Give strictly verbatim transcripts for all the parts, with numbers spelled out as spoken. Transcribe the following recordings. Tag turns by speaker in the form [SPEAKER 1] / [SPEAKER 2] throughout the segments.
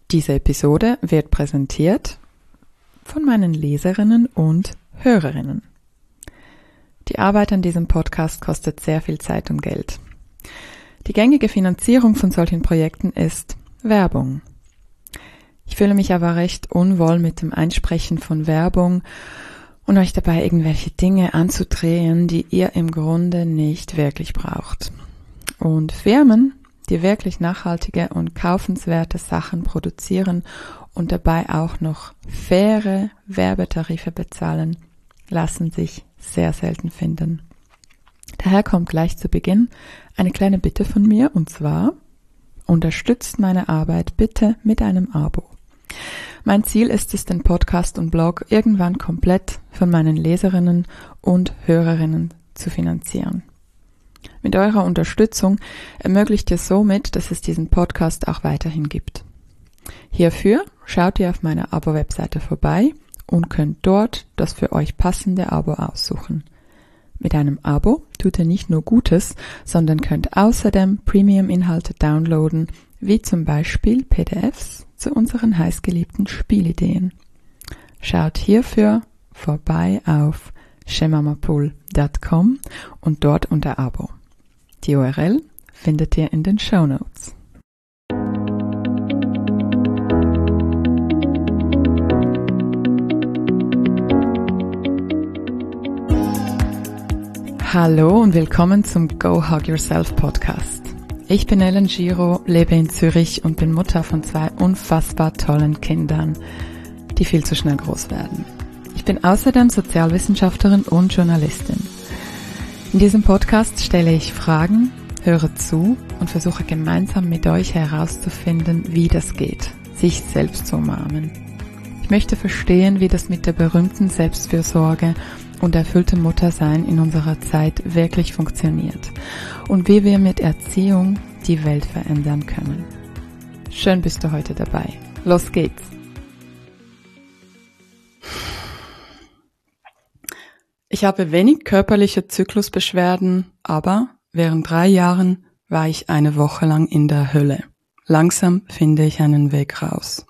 [SPEAKER 1] Diese Episode wird präsentiert von meinen Leserinnen und Hörerinnen. Die Arbeit an diesem Podcast kostet sehr viel Zeit und Geld. Die gängige Finanzierung von solchen Projekten ist Werbung. Ich fühle mich aber recht unwohl mit dem Einsprechen von Werbung und euch dabei irgendwelche Dinge anzudrehen, die ihr im Grunde nicht wirklich braucht. Und Firmen, die wirklich nachhaltige und kaufenswerte Sachen produzieren und dabei auch noch faire Werbetarife bezahlen, lassen sich sehr selten finden. Daher kommt gleich zu Beginn eine kleine Bitte von mir, und zwar: unterstützt meine Arbeit bitte mit einem Abo. Mein Ziel ist es, den Podcast und Blog irgendwann komplett von meinen Leserinnen und Hörerinnen zu finanzieren. Mit eurer Unterstützung ermöglicht ihr somit, dass es diesen Podcast auch weiterhin gibt. Hierfür schaut ihr auf meiner Abo-Webseite vorbei und könnt dort das für euch passende Abo aussuchen. Mit einem Abo tut ihr nicht nur Gutes, sondern könnt außerdem Premium-Inhalte downloaden, wie zum Beispiel P D Fs zu unseren heißgeliebten Spielideen. Schaut hierfür vorbei auf shemamapool punkt com und dort unter Abo. Die U R L findet ihr in den Shownotes. Hallo und willkommen zum Go Hug Yourself Podcast. Ich bin Ellen Giro, lebe in Zürich und bin Mutter von zwei unfassbar tollen Kindern, die viel zu schnell groß werden. Ich bin außerdem Sozialwissenschaftlerin und Journalistin. In diesem Podcast stelle ich Fragen, höre zu und versuche gemeinsam mit euch herauszufinden, wie das geht, sich selbst zu umarmen. Ich möchte verstehen, wie das mit der berühmten Selbstfürsorge und erfülltem Muttersein in unserer Zeit wirklich funktioniert und wie wir mit Erziehung die Welt verändern können. Schön bist du heute dabei. Los geht's! Ich habe wenig körperliche Zyklusbeschwerden, aber während drei Jahren war ich eine Woche lang in der Hölle. Langsam finde ich einen Weg raus.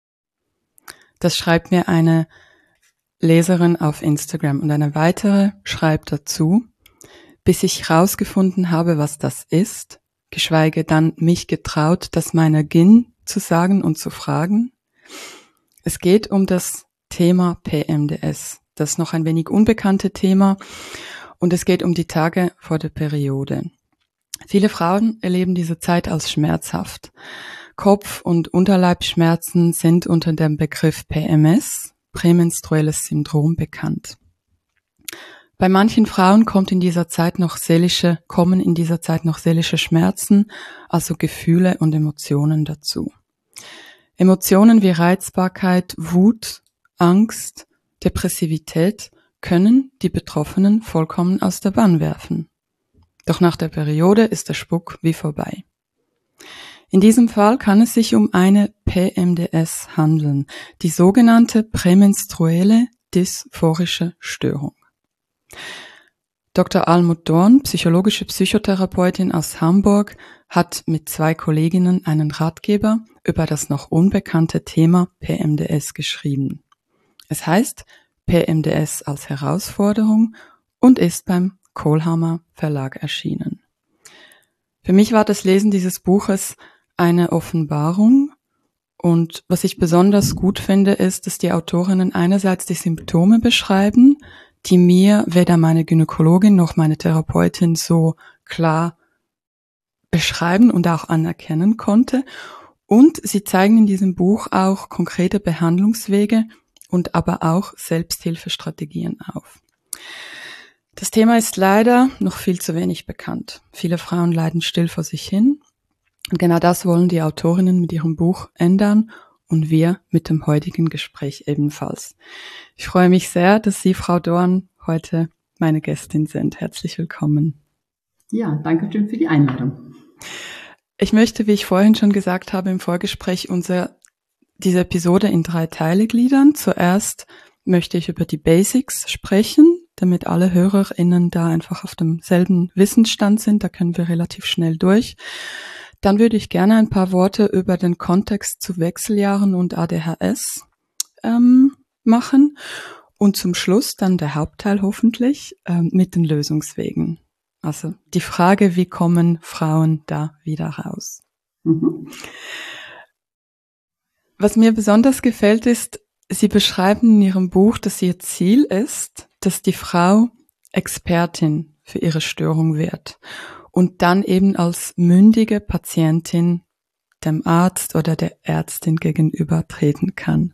[SPEAKER 1] Das schreibt mir eine Leserin auf Instagram und eine weitere schreibt dazu: bis ich rausgefunden habe, was das ist, geschweige dann mich getraut, das meiner Gin zu sagen und zu fragen. Es geht um das Thema P M D S, das noch ein wenig unbekannte Thema, und es geht um die Tage vor der Periode. Viele Frauen erleben diese Zeit als schmerzhaft. Kopf- und Unterleibsschmerzen sind unter dem Begriff P M S, prämenstruelles Syndrom, bekannt. Bei manchen Frauen kommt in dieser Zeit noch seelische, kommen in dieser Zeit noch seelische Schmerzen, also Gefühle und Emotionen dazu. Emotionen wie Reizbarkeit, Wut, Angst, Depressivität können die Betroffenen vollkommen aus der Bahn werfen. Doch nach der Periode ist der Spuk wie vorbei. In diesem Fall kann es sich um eine P M D S handeln, die sogenannte prämenstruelle dysphorische Störung. Doktor Almut Dorn, psychologische Psychotherapeutin aus Hamburg, hat mit zwei Kolleginnen einen Ratgeber über das noch unbekannte Thema P M D S geschrieben. Es heißt P M D S als Herausforderung und ist beim Kohlhammer Verlag erschienen. Für mich war das Lesen dieses Buches eine Offenbarung, und was ich besonders gut finde, ist, dass die Autorinnen einerseits die Symptome beschreiben, die mir weder meine Gynäkologin noch meine Therapeutin so klar beschreiben und auch anerkennen konnte, und sie zeigen in diesem Buch auch konkrete Behandlungswege und aber auch Selbsthilfestrategien auf. Das Thema ist leider noch viel zu wenig bekannt. Viele Frauen leiden still vor sich hin. Und genau das wollen die Autorinnen mit ihrem Buch ändern und wir mit dem heutigen Gespräch ebenfalls. Ich freue mich sehr, dass Sie, Frau Dorn, heute meine Gästin sind. Herzlich willkommen.
[SPEAKER 2] Ja, danke schön für die Einladung.
[SPEAKER 1] Ich möchte, wie ich vorhin schon gesagt habe im Vorgespräch, unser, diese Episode in drei Teile gliedern. Zuerst möchte ich über die Basics sprechen, damit alle HörerInnen da einfach auf demselben Wissensstand sind. Da können wir relativ schnell durch. Dann würde ich gerne ein paar Worte über den Kontext zu Wechseljahren und A D H S ähm, machen und zum Schluss dann der Hauptteil hoffentlich ähm, mit den Lösungswegen. Also die Frage, wie kommen Frauen da wieder raus? Mhm. Was mir besonders gefällt ist, Sie beschreiben in Ihrem Buch, dass Ihr Ziel ist, dass die Frau Expertin für ihre Störung wird und dann eben als mündige Patientin dem Arzt oder der Ärztin gegenüber treten kann.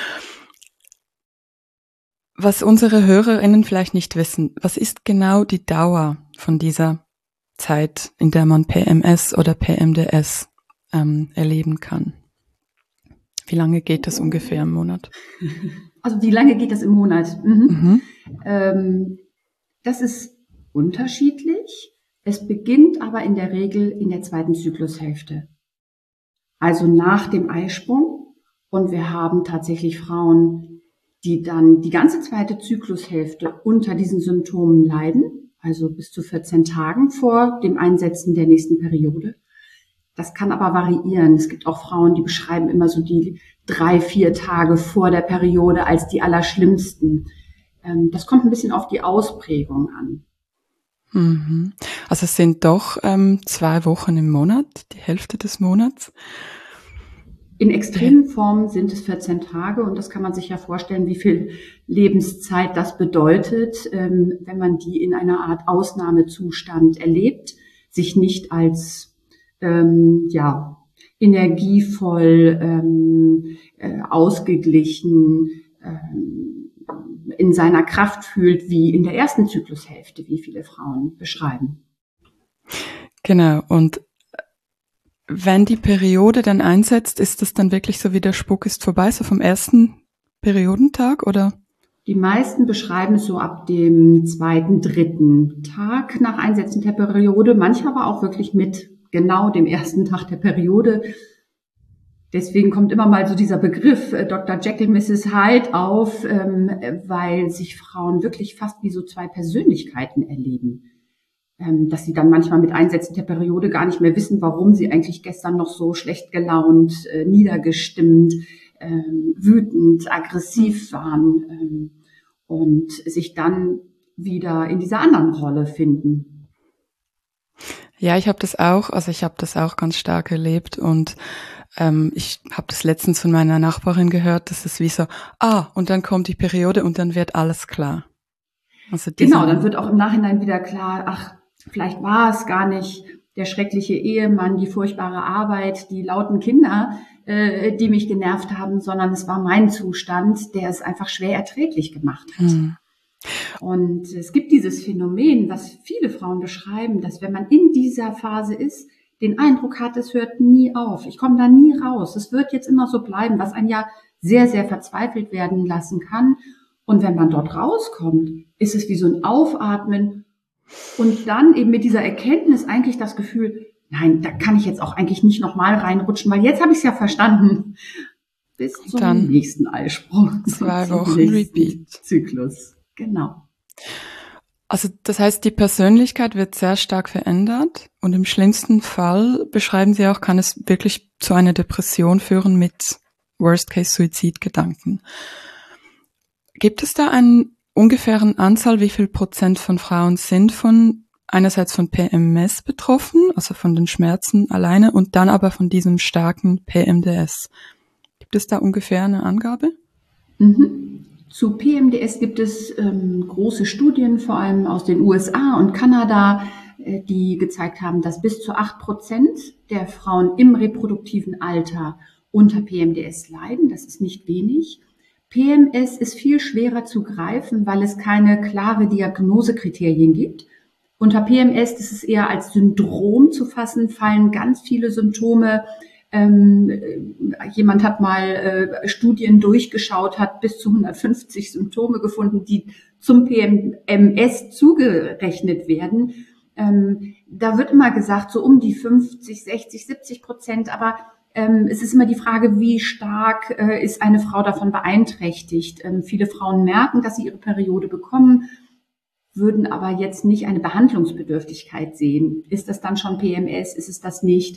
[SPEAKER 1] Was unsere HörerInnen vielleicht nicht wissen, was ist genau die Dauer von dieser Zeit, in der man P M S oder P M D S ähm, erleben kann? Wie lange geht das ungefähr im Monat?
[SPEAKER 2] Also wie lange geht das im Monat? Mhm. Mhm. Ähm, das ist unterschiedlich. Es beginnt aber in der Regel in der zweiten Zyklushälfte. Also nach dem Eisprung. Und wir haben tatsächlich Frauen, die dann die ganze zweite Zyklushälfte unter diesen Symptomen leiden. Also bis zu vierzehn Tagen vor dem Einsetzen der nächsten Periode. Das kann aber variieren. Es gibt auch Frauen, die beschreiben immer so die drei, vier Tage vor der Periode als die allerschlimmsten. Das kommt ein bisschen auf die Ausprägung an.
[SPEAKER 1] Mhm. Also es sind doch ähm, zwei Wochen im Monat, die Hälfte des Monats.
[SPEAKER 2] In extremen Formen sind es vierzehn Tage und das kann man sich ja vorstellen, wie viel Lebenszeit das bedeutet, ähm, wenn man die in einer Art Ausnahmezustand erlebt, sich nicht als ähm, ja energievoll, ähm, äh, ausgeglichen, ähm, in seiner Kraft fühlt, wie in der ersten Zyklushälfte, wie viele Frauen beschreiben.
[SPEAKER 1] Genau, und wenn die Periode dann einsetzt, ist das dann wirklich so wie der Spuk ist vorbei, so vom ersten Periodentag, oder?
[SPEAKER 2] Die meisten beschreiben es so ab dem zweiten, dritten Tag nach Einsetzen der Periode, manche aber auch wirklich mit genau dem ersten Tag der Periode. Deswegen kommt immer mal so dieser Begriff äh, Doktor Jekyll, Misses Hyde auf, ähm, weil sich Frauen wirklich fast wie so zwei Persönlichkeiten erleben. Ähm, dass sie dann manchmal mit Einsätzen der Periode gar nicht mehr wissen, warum sie eigentlich gestern noch so schlecht gelaunt, äh, niedergestimmt, ähm, wütend, aggressiv waren ähm, und sich dann wieder in dieser anderen Rolle finden.
[SPEAKER 1] Ja, ich habe das auch, also ich habe das auch ganz stark erlebt und ähm, ich habe das letztens von meiner Nachbarin gehört, dass es wie so, ah, und dann kommt die Periode und dann wird alles klar.
[SPEAKER 2] Also genau, dann wird auch im Nachhinein wieder klar, ach, vielleicht war es gar nicht der schreckliche Ehemann, die furchtbare Arbeit, die lauten Kinder, äh, die mich genervt haben, sondern es war mein Zustand, der es einfach schwer erträglich gemacht hat. Hm. Und es gibt dieses Phänomen, was viele Frauen beschreiben, dass wenn man in dieser Phase ist, den Eindruck hat, es hört nie auf. Ich komme da nie raus. Es wird jetzt immer so bleiben, was einen ja sehr, sehr verzweifelt werden lassen kann. Und wenn man dort rauskommt, ist es wie so ein Aufatmen und dann eben mit dieser Erkenntnis eigentlich das Gefühl, nein, da kann ich jetzt auch eigentlich nicht nochmal reinrutschen, weil jetzt habe ich es ja verstanden. Bis zum dann nächsten Eisprung.
[SPEAKER 1] Zwei Wochen Repeat.
[SPEAKER 2] Zyklus, genau.
[SPEAKER 1] Also das heißt, die Persönlichkeit wird sehr stark verändert und im schlimmsten Fall, beschreiben Sie auch, kann es wirklich zu einer Depression führen mit Worst-Case-Suizidgedanken. Gibt es da einen ungefähren Anzahl, wie viel Prozent von Frauen sind von einerseits von P M S betroffen, also von den Schmerzen alleine, und dann aber von diesem starken P M D S? Gibt es da ungefähr eine Angabe?
[SPEAKER 2] Mhm. Zu P M D S gibt es ähm, große Studien, vor allem aus den U S A und Kanada, äh, die gezeigt haben, dass bis zu acht Prozent der Frauen im reproduktiven Alter unter P M D S leiden. Das ist nicht wenig. P M S ist viel schwerer zu greifen, weil es keine klare Diagnosekriterien gibt. Unter P M S ist es eher als Syndrom zu fassen, fallen ganz viele Symptome. Ähm, jemand hat mal äh, Studien durchgeschaut, hat bis zu hundertfünfzig Symptome gefunden, die zum P M S zugerechnet werden. Ähm, da wird immer gesagt, so um die fünfzig, sechzig, siebzig Prozent, aber ähm, es ist immer die Frage, wie stark äh, ist eine Frau davon beeinträchtigt. Ähm, viele Frauen merken, dass sie ihre Periode bekommen, würden aber jetzt nicht eine Behandlungsbedürftigkeit sehen. Ist das dann schon P M S? Ist es das nicht?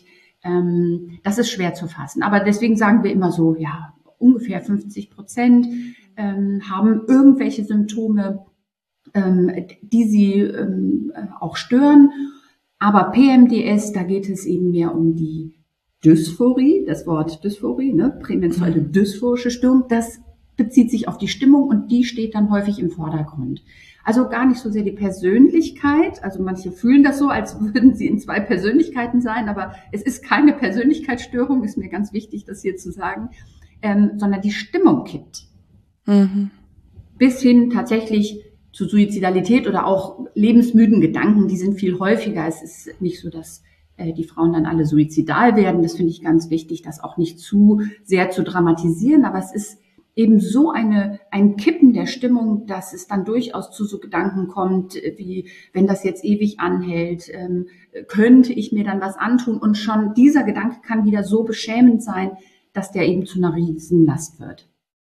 [SPEAKER 2] Ähm, das ist schwer zu fassen. Aber deswegen sagen wir immer so, ja, ungefähr fünfzig Prozent ähm, haben irgendwelche Symptome, ähm, die sie ähm, auch stören. Aber P M D S, da geht es eben mehr um die Dysphorie, das Wort Dysphorie, ne, prämenstruelle dysphorische Störung, das bezieht sich auf die Stimmung und die steht dann häufig im Vordergrund. Also gar nicht so sehr die Persönlichkeit, also manche fühlen das so, als würden sie in zwei Persönlichkeiten sein, aber es ist keine Persönlichkeitsstörung, ist mir ganz wichtig, das hier zu sagen, ähm, sondern die Stimmung kippt. Mhm. Bis hin tatsächlich zu Suizidalität oder auch lebensmüden Gedanken, die sind viel häufiger. Es ist nicht so, dass äh, die Frauen dann alle suizidal werden. Das finde ich ganz wichtig, das auch nicht zu sehr zu dramatisieren, aber es ist eben so eine, ein Kippen der Stimmung, dass es dann durchaus zu so Gedanken kommt, wie, wenn das jetzt ewig anhält, ähm, könnte ich mir dann was antun? Und schon dieser Gedanke kann wieder so beschämend sein, dass der eben zu einer Riesenlast wird.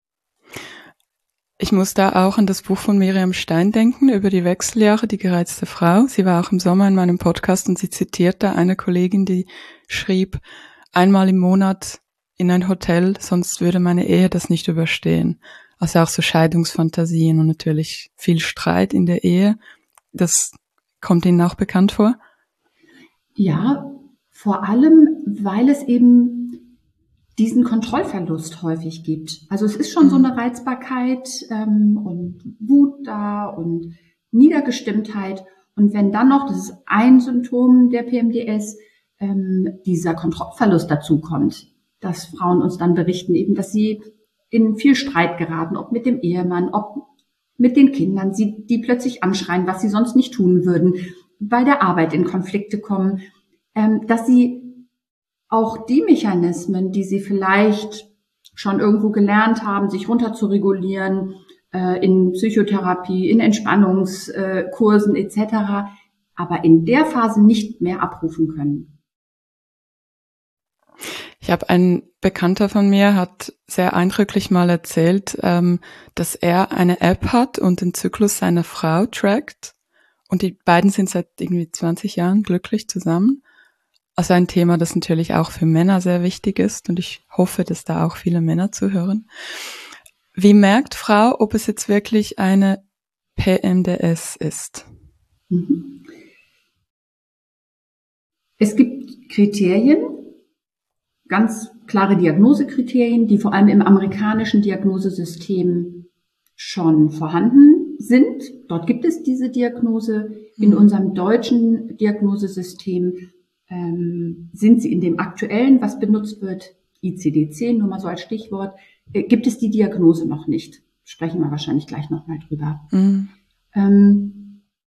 [SPEAKER 1] Ich muss da auch an das Buch von Miriam Stein denken, über die Wechseljahre, die gereizte Frau. Sie war auch im Sommer in meinem Podcast und sie zitiert da eine Kollegin, die schrieb, einmal im Monat in ein Hotel, sonst würde meine Ehe das nicht überstehen. Also auch so Scheidungsfantasien und natürlich viel Streit in der Ehe. Das kommt Ihnen auch bekannt vor?
[SPEAKER 2] Ja, vor allem, weil es eben diesen Kontrollverlust häufig gibt. Also es ist schon mhm. so eine Reizbarkeit ähm, und Wut da und Niedergestimmtheit. Und wenn dann noch, das ist ein Symptom der P M D S, ähm, dieser Kontrollverlust dazu kommt, dass Frauen uns dann berichten, eben, dass sie in viel Streit geraten, ob mit dem Ehemann, ob mit den Kindern, sie, die plötzlich anschreien, was sie sonst nicht tun würden, bei der Arbeit in Konflikte kommen, ähm, dass sie auch die Mechanismen, die sie vielleicht schon irgendwo gelernt haben, sich runter zu regulieren, äh, in Psychotherapie, in Entspannungskursen et cetera, aber in der Phase nicht mehr abrufen können.
[SPEAKER 1] Ich habe ein Bekannter von mir hat sehr eindrücklich mal erzählt, ähm, dass er eine App hat und den Zyklus seiner Frau trackt. Und die beiden sind seit irgendwie zwanzig Jahren glücklich zusammen. Also ein Thema, das natürlich auch für Männer sehr wichtig ist. Und ich hoffe, dass da auch viele Männer zuhören. Wie merkt Frau, ob es jetzt wirklich eine P M D S ist?
[SPEAKER 2] Mhm. Es gibt Kriterien, ganz klare Diagnosekriterien, die vor allem im amerikanischen Diagnosesystem schon vorhanden sind. Dort gibt es diese Diagnose. In unserem deutschen Diagnosesystem ähm, sind sie in dem aktuellen, was benutzt wird, I C D zehn, nur mal so als Stichwort, äh, gibt es die Diagnose noch nicht. Sprechen wir wahrscheinlich gleich nochmal drüber. Mhm. Ähm,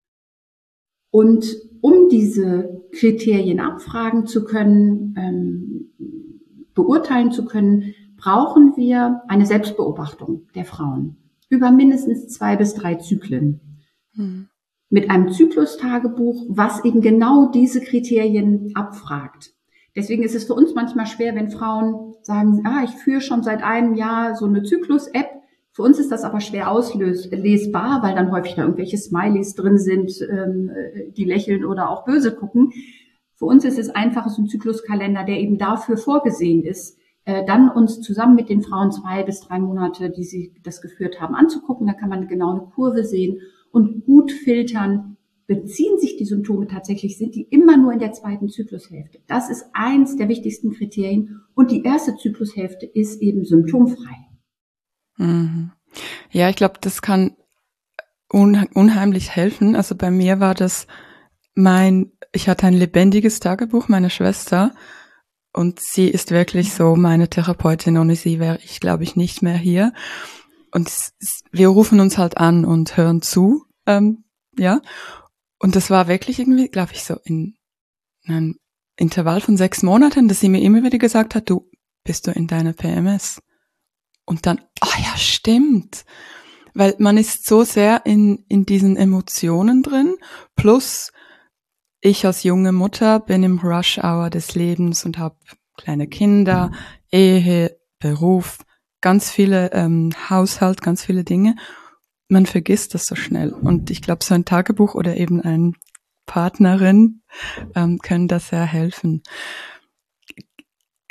[SPEAKER 2] und um diese Kriterien abfragen zu können, ähm, beurteilen zu können, brauchen wir eine Selbstbeobachtung der Frauen über mindestens zwei bis drei Zyklen. Hm. Mit einem Zyklustagebuch, was eben genau diese Kriterien abfragt. Deswegen ist es für uns manchmal schwer, wenn Frauen sagen, ah, ich führe schon seit einem Jahr so eine Zyklus-App. Für uns ist das aber schwer auslesbar, weil dann häufig da irgendwelche Smileys drin sind, ähm, die lächeln oder auch böse gucken. Für uns ist es einfach so ein Zykluskalender, der eben dafür vorgesehen ist, äh, dann uns zusammen mit den Frauen zwei bis drei Monate, die sie das geführt haben, anzugucken. Da kann man genau eine Kurve sehen und gut filtern. Beziehen sich die Symptome tatsächlich, sind die immer nur in der zweiten Zyklushälfte. Das ist eins der wichtigsten Kriterien. Und die erste Zyklushälfte ist eben symptomfrei.
[SPEAKER 1] Mhm. Ja, ich glaube, das kann un- unheimlich helfen. Also bei mir war das mein, ich hatte ein lebendiges Tagebuch meiner Schwester und sie ist wirklich so meine Therapeutin. Ohne sie wäre ich, glaube ich, nicht mehr hier. Und es, es, wir rufen uns halt an und hören zu, ähm, ja. Und das war wirklich irgendwie, glaube ich, so in, in einem Intervall von sechs Monaten, dass sie mir immer wieder gesagt hat, du, bist du in deiner P M S? Und dann, ah ja, stimmt. Weil man ist so sehr in, in diesen Emotionen drin, plus ich als junge Mutter bin im Rush-Hour des Lebens und habe kleine Kinder, Ehe, Beruf, ganz viele ähm, Haushalt, ganz viele Dinge. Man vergisst das so schnell. Und ich glaube, so ein Tagebuch oder eben eine Partnerin ähm, können das sehr helfen.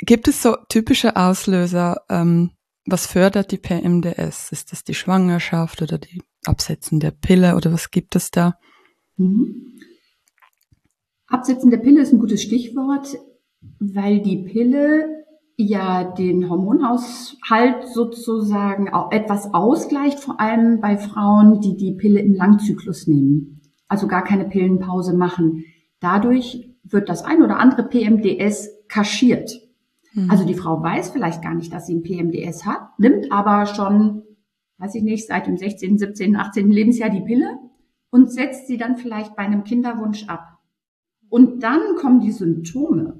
[SPEAKER 1] Gibt es so typische Auslöser, ähm, was fördert die P M D S? Ist das die Schwangerschaft oder die Absetzen der Pille oder was gibt es da?
[SPEAKER 2] Mhm. Absetzen der Pille ist ein gutes Stichwort, weil die Pille ja den Hormonhaushalt sozusagen auch etwas ausgleicht, vor allem bei Frauen, die die Pille im Langzyklus nehmen, also gar keine Pillenpause machen. Dadurch wird das ein oder andere P M D S kaschiert. Mhm. Also die Frau weiß vielleicht gar nicht, dass sie ein P M D S hat, nimmt aber schon, weiß ich nicht, seit dem sechzehnten, siebzehnten, achtzehnten Lebensjahr die Pille und setzt sie dann vielleicht bei einem Kinderwunsch ab. Und dann kommen die Symptome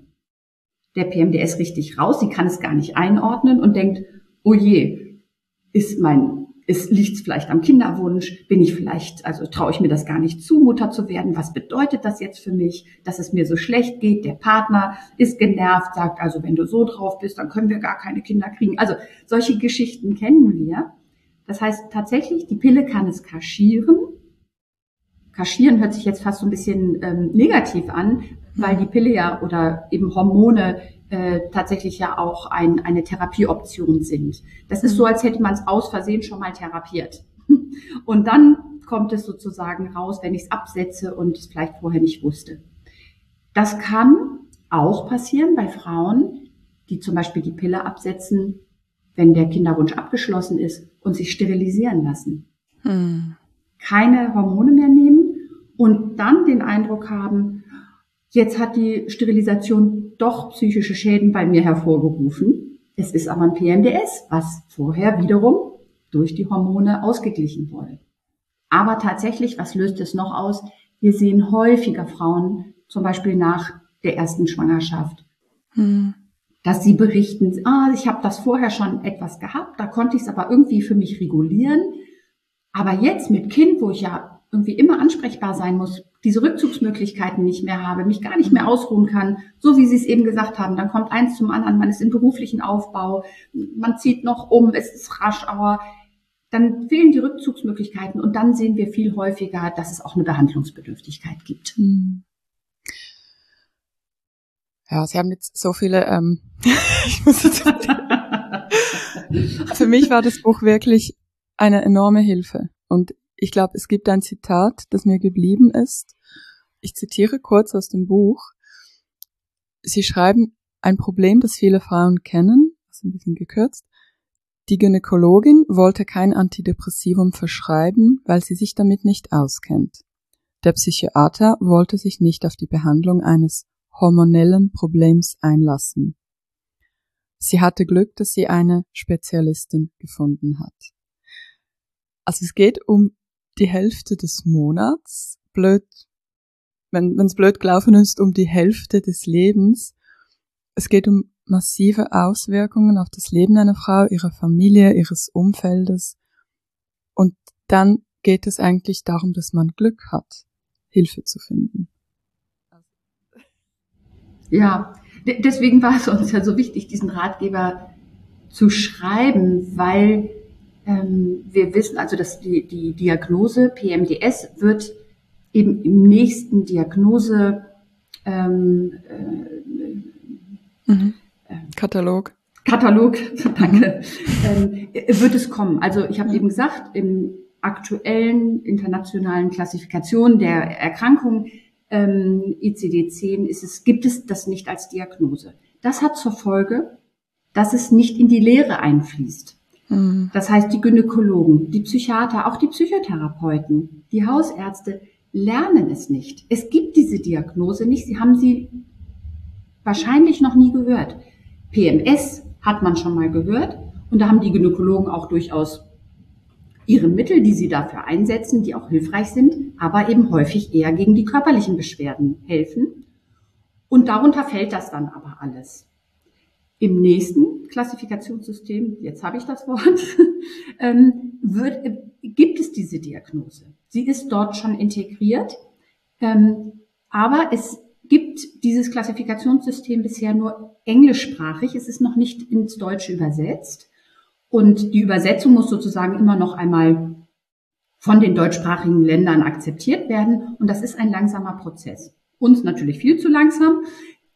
[SPEAKER 2] der P M D S richtig raus. Sie kann es gar nicht einordnen und denkt, oh je, ist mein, ist, liegt es vielleicht am Kinderwunsch? Bin ich vielleicht, also traue ich mir das gar nicht zu, Mutter zu werden? Was bedeutet das jetzt für mich, dass es mir so schlecht geht? Der Partner ist genervt, sagt, also wenn du so drauf bist, dann können wir gar keine Kinder kriegen. Also solche Geschichten kennen wir. Das heißt tatsächlich, die Pille kann es kaschieren. Kaschieren hört sich jetzt fast so ein bisschen ähm, negativ an, weil die Pille ja oder eben Hormone äh, tatsächlich ja auch ein, eine Therapieoption sind. Das ist so, als hätte man es aus Versehen schon mal therapiert. Und dann kommt es sozusagen raus, wenn ich es absetze und es vielleicht vorher nicht wusste. Das kann auch passieren bei Frauen, die zum Beispiel die Pille absetzen, wenn der Kinderwunsch abgeschlossen ist und sich sterilisieren lassen. Hm. Keine Hormone mehr nehmen und dann den Eindruck haben, jetzt hat die Sterilisation doch psychische Schäden bei mir hervorgerufen. Es ist aber ein P M D S, was vorher wiederum durch die Hormone ausgeglichen wurde. Aber tatsächlich, was löst es noch aus? Wir sehen häufiger Frauen, zum Beispiel nach der ersten Schwangerschaft, hm. dass sie berichten, ah, ich habe das vorher schon etwas gehabt, da konnte ich es aber irgendwie für mich regulieren. Aber jetzt mit Kind, wo ich ja irgendwie immer ansprechbar sein muss, diese Rückzugsmöglichkeiten nicht mehr habe, mich gar nicht mehr ausruhen kann, so wie Sie es eben gesagt haben, dann kommt eins zum anderen, man ist im beruflichen Aufbau, man zieht noch um, es ist rasch, aber dann fehlen die Rückzugsmöglichkeiten und dann sehen wir viel häufiger, dass es auch eine Behandlungsbedürftigkeit gibt.
[SPEAKER 1] Ja, Sie haben jetzt so viele, ähm, ich muss jetzt für mich war das Buch wirklich eine enorme Hilfe. Und ich glaube, es gibt ein Zitat, das mir geblieben ist. Ich zitiere kurz aus dem Buch. Sie schreiben, ein Problem, das viele Frauen kennen, das ist ein bisschen gekürzt. Die Gynäkologin wollte kein Antidepressivum verschreiben, weil sie sich damit nicht auskennt. Der Psychiater wollte sich nicht auf die Behandlung eines hormonellen Problems einlassen. Sie hatte Glück, dass sie eine Spezialistin gefunden hat. Also es geht um die Hälfte des Monats, blöd, wenn es blöd gelaufen ist, um die Hälfte des Lebens. Es geht um massive Auswirkungen auf das Leben einer Frau, ihrer Familie, ihres Umfeldes. Und dann geht es eigentlich darum, dass man Glück hat, Hilfe zu finden.
[SPEAKER 2] Ja, d- deswegen war es uns ja so wichtig, diesen Ratgeber zu schreiben, weil ähm, wir wissen, also dass die, die Diagnose P M D S wird eben im nächsten Diagnose ähm, äh,
[SPEAKER 1] mhm. äh, Katalog.
[SPEAKER 2] Katalog, danke, ähm, wird es kommen. Also ich habe mhm. eben gesagt, im aktuellen internationalen Klassifikation der Erkrankung ähm, I C D zehn ist es, gibt es das nicht als Diagnose. Das hat zur Folge, dass es nicht in die Lehre einfließt. Mhm. Das heißt, die Gynäkologen, die Psychiater, auch die Psychotherapeuten, die Hausärzte lernen es nicht. Es gibt diese Diagnose nicht. Sie haben sie wahrscheinlich noch nie gehört. P M S hat man schon mal gehört und da haben die Gynäkologen auch durchaus ihre Mittel, die sie dafür einsetzen, die auch hilfreich sind, aber eben häufig eher gegen die körperlichen Beschwerden helfen. Und darunter fällt das dann aber alles. Im nächsten Klassifikationssystem, jetzt habe ich das Wort, ähm, wird, äh, gibt es diese Diagnose. Sie ist dort schon integriert, ähm, aber es gibt dieses Klassifikationssystem bisher nur englischsprachig. Es ist noch nicht ins Deutsche übersetzt. Und die Übersetzung muss sozusagen immer noch einmal von den deutschsprachigen Ländern akzeptiert werden. Und das ist ein langsamer Prozess. Uns natürlich viel zu langsam.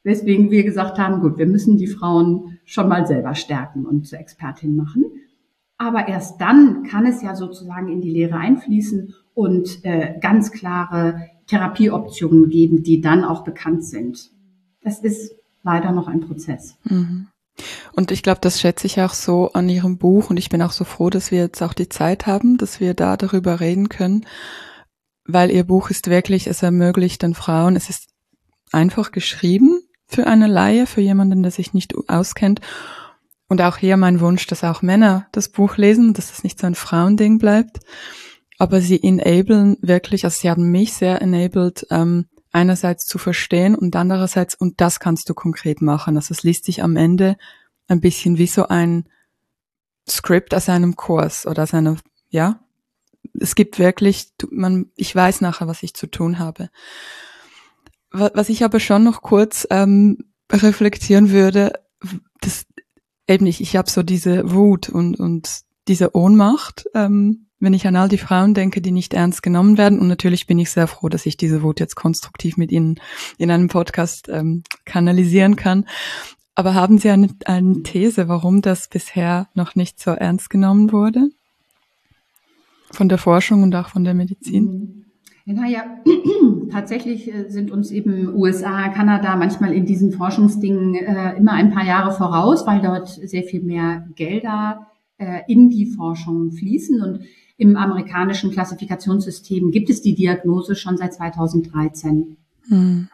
[SPEAKER 2] Weswegen wir gesagt haben, gut, wir müssen die Frauen schon mal selber stärken und zur Expertin machen. Aber erst dann kann es ja sozusagen in die Lehre einfließen und äh, ganz klare Therapieoptionen geben, die dann auch bekannt sind. Das ist leider noch ein Prozess.
[SPEAKER 1] Mhm. Und ich glaube, das schätze ich auch so an Ihrem Buch und ich bin auch so froh, dass wir jetzt auch die Zeit haben, dass wir da darüber reden können, weil Ihr Buch ist wirklich, es ermöglicht den Frauen, es ist einfach geschrieben für eine Laie, für jemanden, der sich nicht auskennt. Und auch hier mein Wunsch, dass auch Männer das Buch lesen, dass es nicht so ein Frauending bleibt. Aber sie enablen wirklich, also sie haben mich sehr enabled, ähm, einerseits zu verstehen und andererseits, und das kannst du konkret machen. Also es liest sich am Ende ein bisschen wie so ein Skript aus einem Kurs oder aus einer, ja, es gibt wirklich, man, ich weiß nachher, was ich zu tun habe. Was ich aber schon noch kurz ähm, reflektieren würde, das eben nicht, ich habe so diese Wut und und diese Ohnmacht, ähm, wenn ich an all die Frauen denke, die nicht ernst genommen werden. Und natürlich bin ich sehr froh, dass ich diese Wut jetzt konstruktiv mit Ihnen in einem Podcast ähm, kanalisieren kann. Aber haben Sie eine, eine These, warum das bisher noch nicht so ernst genommen wurde? Von der Forschung und auch von der Medizin?
[SPEAKER 2] Naja, tatsächlich sind uns eben U S A, Kanada manchmal in diesen Forschungsdingen äh, immer ein paar Jahre voraus, weil dort sehr viel mehr Gelder äh, in die Forschung fließen. Und im amerikanischen Klassifikationssystem gibt es die Diagnose schon seit zweitausenddreizehn. Hm.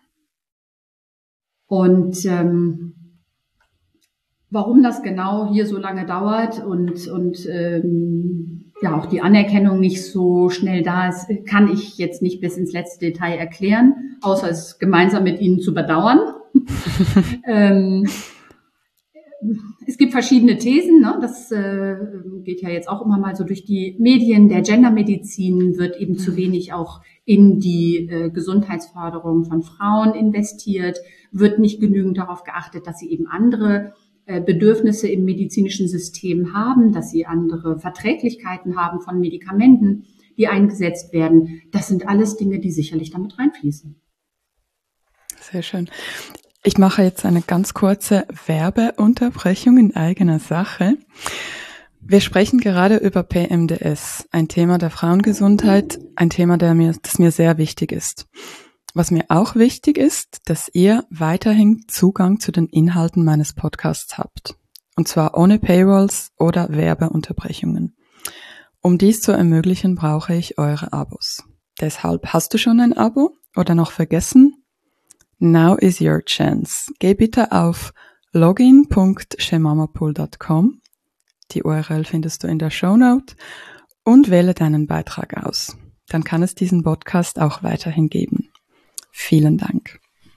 [SPEAKER 2] Und ähm, warum das genau hier so lange dauert und, und ähm, ja auch die Anerkennung nicht so schnell da ist, kann ich jetzt nicht bis ins letzte Detail erklären, außer es gemeinsam mit Ihnen zu bedauern. ähm, es gibt verschiedene Thesen, ne? Das äh, geht ja jetzt auch immer mal so durch die Medien. Der Gendermedizin wird eben zu wenig auch in die äh, Gesundheitsförderung von Frauen investiert, wird nicht genügend darauf geachtet, dass sie eben andere Bedürfnisse im medizinischen System haben, dass sie andere Verträglichkeiten haben von Medikamenten, die eingesetzt werden. Das sind alles Dinge, die sicherlich damit reinfließen.
[SPEAKER 1] Sehr schön. Ich mache jetzt eine ganz kurze Werbeunterbrechung in eigener Sache. Wir sprechen gerade über P M D S, ein Thema der Frauengesundheit, ein Thema, der mir, das mir sehr wichtig ist. Was mir auch wichtig ist, dass ihr weiterhin Zugang zu den Inhalten meines Podcasts habt. Und zwar ohne Paywalls oder Werbeunterbrechungen. Um dies zu ermöglichen, brauche ich eure Abos. Deshalb, hast du schon ein Abo oder noch vergessen? Now is your chance. Geh bitte auf login punkt shemamapool punkt com. Die U R L findest du in der Shownote und wähle deinen Beitrag aus. Dann kann es diesen Podcast auch weiterhin geben. Vielen Dank.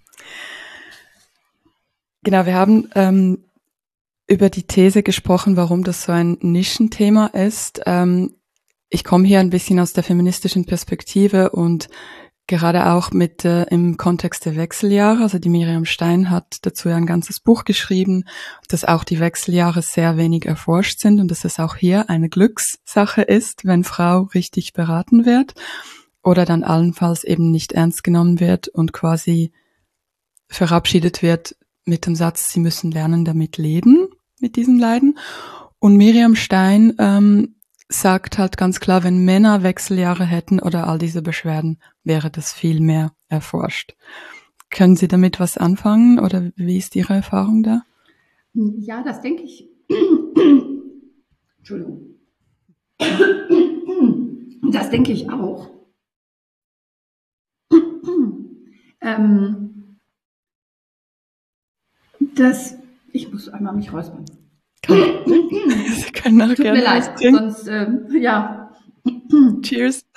[SPEAKER 1] Genau, wir haben ähm, über die These gesprochen, warum das so ein Nischenthema ist. Ähm, ich komme hier ein bisschen aus der feministischen Perspektive und gerade auch mit äh, im Kontext der Wechseljahre. Also die Miriam Stein hat dazu ja ein ganzes Buch geschrieben, dass auch die Wechseljahre sehr wenig erforscht sind und dass es auch hier eine Glückssache ist, wenn Frau richtig beraten wird. Oder dann allenfalls eben nicht ernst genommen wird und quasi verabschiedet wird mit dem Satz, sie müssen lernen, damit leben, mit diesen Leiden. Und Miriam Stein ähm, sagt halt ganz klar, wenn Männer Wechseljahre hätten oder all diese Beschwerden, wäre das viel mehr erforscht. Können Sie damit was anfangen oder wie ist Ihre Erfahrung da?
[SPEAKER 2] Ja, das denke ich. Entschuldigung. Das denke ich auch. Ähm, das, ich muss einmal mich räuspern.
[SPEAKER 1] Sie können auch
[SPEAKER 2] Tut
[SPEAKER 1] gerne
[SPEAKER 2] mir leid, sonst, ähm, ja.
[SPEAKER 1] Cheers.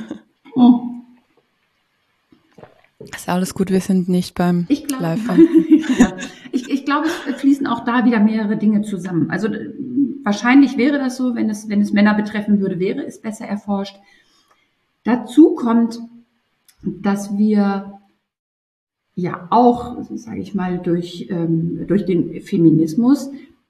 [SPEAKER 1] Ist alles gut, wir sind nicht beim
[SPEAKER 2] ich glaub,
[SPEAKER 1] Live.
[SPEAKER 2] ja, ich, ich glaube, es fließen auch da wieder mehrere Dinge zusammen. Also wahrscheinlich wäre das so, wenn es, wenn es Männer betreffen würde, wäre es besser erforscht. Dazu kommt, dass wir ja auch, sage ich mal, durch, ähm, durch den Feminismus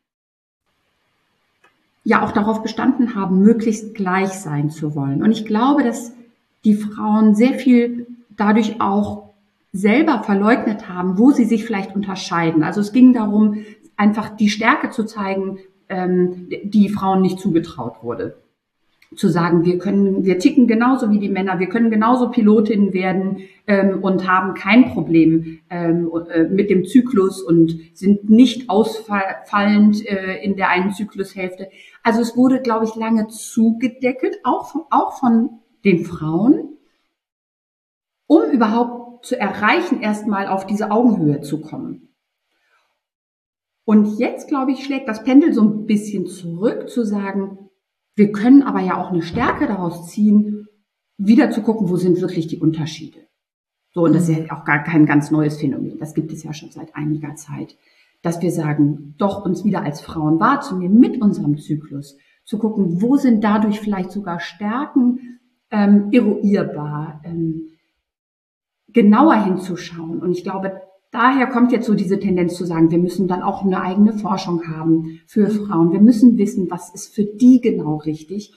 [SPEAKER 2] ja auch darauf bestanden haben, möglichst gleich sein zu wollen. Und ich glaube, dass die Frauen sehr viel dadurch auch selber verleugnet haben, wo sie sich vielleicht unterscheiden. Also es ging darum, einfach die Stärke zu zeigen, ähm, die Frauen nicht zugetraut wurde. Zu sagen, wir können, wir ticken genauso wie die Männer, wir können genauso Pilotinnen werden ähm, und haben kein Problem ähm, mit dem Zyklus und sind nicht ausfallend äh, in der einen Zyklushälfte. Also es wurde, glaube ich, lange zugedeckelt, auch von, auch von den Frauen, um überhaupt zu erreichen, erstmal auf diese Augenhöhe zu kommen. Und jetzt, glaube ich, schlägt das Pendel so ein bisschen zurück, zu sagen, wir können aber ja auch eine Stärke daraus ziehen, wieder zu gucken, wo sind wirklich die Unterschiede. So, und das ist ja auch gar kein ganz neues Phänomen. Das gibt es ja schon seit einiger Zeit. Dass wir sagen, doch uns wieder als Frauen wahrzunehmen mit unserem Zyklus. Zu gucken, wo sind dadurch vielleicht sogar Stärken ähm, eruierbar, ähm, genauer hinzuschauen. Und ich glaube, daher kommt jetzt so diese Tendenz zu sagen, wir müssen dann auch eine eigene Forschung haben für Frauen. Wir müssen wissen, was ist für die genau richtig.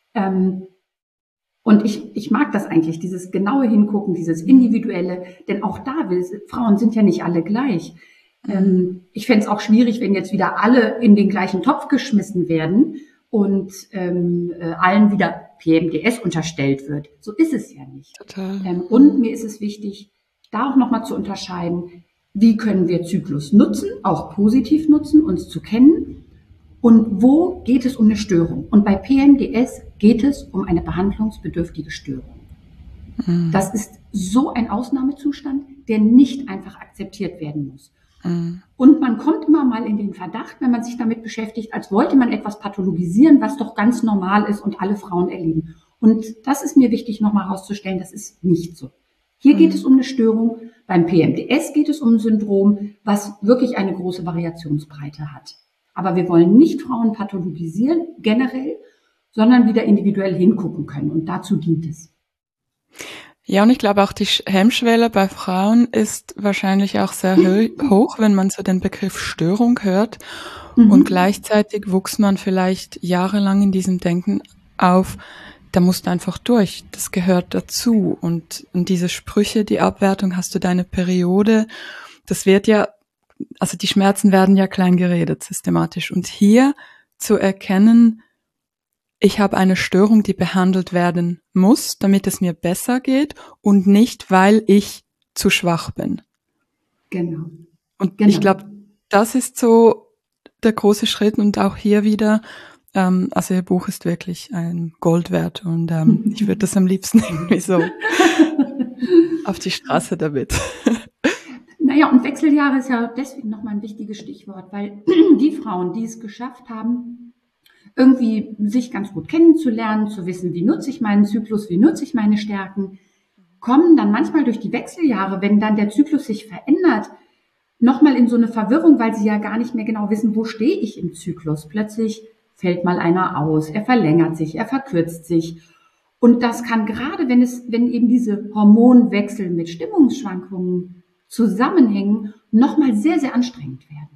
[SPEAKER 2] Und ich, ich mag das eigentlich, dieses genaue Hingucken, dieses Individuelle. Denn auch da, will, Frauen sind ja nicht alle gleich. Ich fände es auch schwierig, wenn jetzt wieder alle in den gleichen Topf geschmissen werden und ähm, allen wieder P M D S unterstellt wird. So ist es ja nicht.
[SPEAKER 1] Total.
[SPEAKER 2] Ähm, und mir ist es wichtig, da auch nochmal zu unterscheiden, wie können wir Zyklus nutzen, auch positiv nutzen, uns zu kennen, und wo geht es um eine Störung. Und bei P M D S geht es um eine behandlungsbedürftige Störung. Mhm. Das ist so ein Ausnahmezustand, der nicht einfach akzeptiert werden muss. Mhm. Und man kommt immer mal in den Verdacht, wenn man sich damit beschäftigt, als wollte man etwas pathologisieren, was doch ganz normal ist und alle Frauen erleben. Und das ist mir wichtig, nochmal herauszustellen, das ist nicht so. Hier geht es um eine Störung, beim P M D S geht es um ein Syndrom, was wirklich eine große Variationsbreite hat. Aber wir wollen nicht Frauen pathologisieren, generell, sondern wieder individuell hingucken können. Und dazu dient es.
[SPEAKER 1] Ja, und ich glaube auch, die Hemmschwelle bei Frauen ist wahrscheinlich auch sehr hoch, wenn man so den Begriff Störung hört. Mhm. Und gleichzeitig wuchs man vielleicht jahrelang in diesem Denken auf, da musst du einfach durch, das gehört dazu. Und, und diese Sprüche, die Abwertung, hast du deine Periode, das wird ja, also die Schmerzen werden ja klein geredet, systematisch. Und hier zu erkennen, ich habe eine Störung, die behandelt werden muss, damit es mir besser geht und nicht, weil ich zu schwach bin.
[SPEAKER 2] Genau.
[SPEAKER 1] Und
[SPEAKER 2] genau.
[SPEAKER 1] ich glaube, das ist so der große Schritt und auch hier wieder, ähm, also Ihr Buch ist wirklich ein Gold wert und ähm, ich würde das am liebsten irgendwie so auf die Straße damit.
[SPEAKER 2] Naja, und Wechseljahre ist ja deswegen nochmal ein wichtiges Stichwort, weil die Frauen, die es geschafft haben, irgendwie sich ganz gut kennenzulernen, zu wissen, wie nutze ich meinen Zyklus, wie nutze ich meine Stärken, kommen dann manchmal durch die Wechseljahre, wenn dann der Zyklus sich verändert, nochmal in so eine Verwirrung, weil sie ja gar nicht mehr genau wissen, wo stehe ich im Zyklus. Plötzlich fällt mal einer aus, er verlängert sich, er verkürzt sich. Und das kann gerade, wenn es, wenn eben diese Hormonwechsel mit Stimmungsschwankungen zusammenhängen, nochmal sehr, sehr anstrengend werden.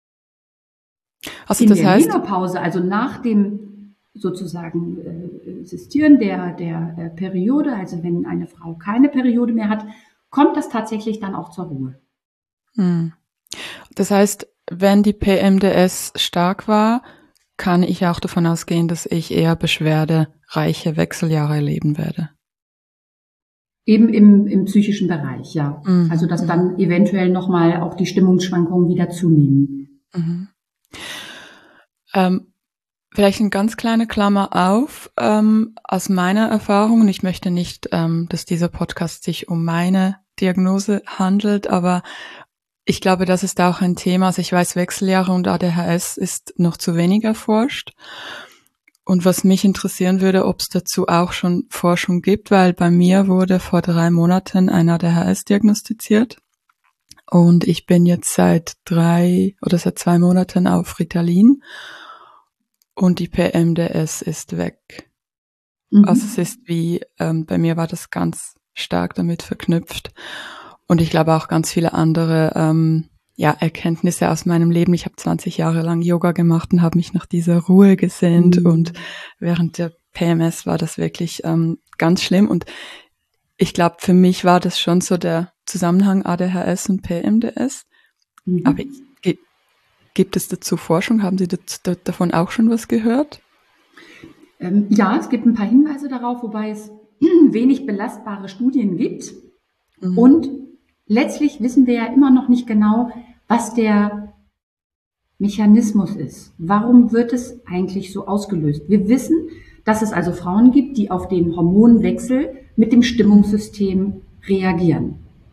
[SPEAKER 1] Also
[SPEAKER 2] in
[SPEAKER 1] das
[SPEAKER 2] der
[SPEAKER 1] heißt,
[SPEAKER 2] Menopause, also nach dem sozusagen äh, Sistieren der, der äh, Periode, also wenn eine Frau keine Periode mehr hat, kommt das tatsächlich dann auch zur Ruhe.
[SPEAKER 1] Hm. Das heißt, wenn die P M D S stark war, kann ich auch davon ausgehen, dass ich eher beschwerdereiche Wechseljahre erleben werde.
[SPEAKER 2] Eben im, im psychischen Bereich, ja.
[SPEAKER 1] Mhm.
[SPEAKER 2] Also dass dann eventuell nochmal auch die Stimmungsschwankungen wieder zunehmen.
[SPEAKER 1] Mhm. Ähm, vielleicht eine ganz kleine Klammer auf, ähm, aus meiner Erfahrung, und ich möchte nicht, ähm, dass dieser Podcast sich um meine Diagnose handelt, aber ich glaube, das ist auch ein Thema. Also ich weiß, Wechseljahre und A D H S ist noch zu wenig erforscht. Und was mich interessieren würde, ob es dazu auch schon Forschung gibt, weil bei mir wurde vor drei Monaten ein A D H S diagnostiziert. Und ich bin jetzt seit drei oder seit zwei Monaten auf Ritalin. Und die P M D S ist weg. Mhm. Also es ist wie, ähm, bei mir war das ganz stark damit verknüpft. Und ich glaube auch ganz viele andere ähm, ja, Erkenntnisse aus meinem Leben. Ich habe zwanzig Jahre lang Yoga gemacht und habe mich nach dieser Ruhe gesehnt. Mhm. Und während der P M S war das wirklich ähm, ganz schlimm. Und ich glaube, für mich war das schon so der Zusammenhang A D H S und P M D S. Mhm. Aber gibt, gibt es dazu Forschung? Haben Sie das, davon auch schon was gehört?
[SPEAKER 2] Ähm, ja, es gibt ein paar Hinweise darauf, wobei es wenig belastbare Studien gibt. Mhm. Und letztlich wissen wir ja immer noch nicht genau, was der Mechanismus ist. Warum wird es eigentlich so ausgelöst? Wir wissen, dass es also Frauen gibt, die auf den Hormonwechsel mit dem Stimmungssystem reagieren.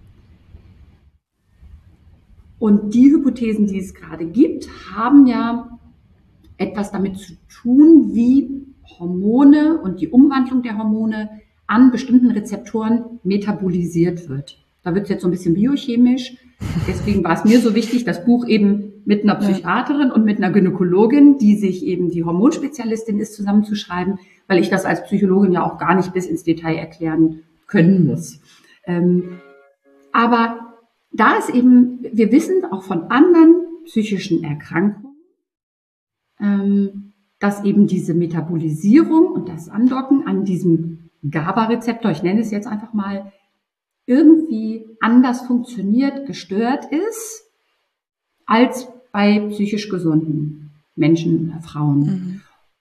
[SPEAKER 2] Und die Hypothesen, die es gerade gibt, haben ja etwas damit zu tun, wie Hormone und die Umwandlung der Hormone an bestimmten Rezeptoren metabolisiert wird. Da wird es jetzt so ein bisschen biochemisch. Deswegen war es mir so wichtig, das Buch eben mit einer Psychiaterin und mit einer Gynäkologin, die sich eben die Hormonspezialistin ist, zusammenzuschreiben, weil ich das als Psychologin ja auch gar nicht bis ins Detail erklären können muss. Ähm, aber da ist eben, wir wissen auch von anderen psychischen Erkrankungen, ähm, dass eben diese Metabolisierung und das Andocken an diesem GABA-Rezeptor, ich nenne es jetzt einfach mal, irgendwie anders funktioniert, gestört ist, als bei psychisch gesunden Menschen oder Frauen. Mhm.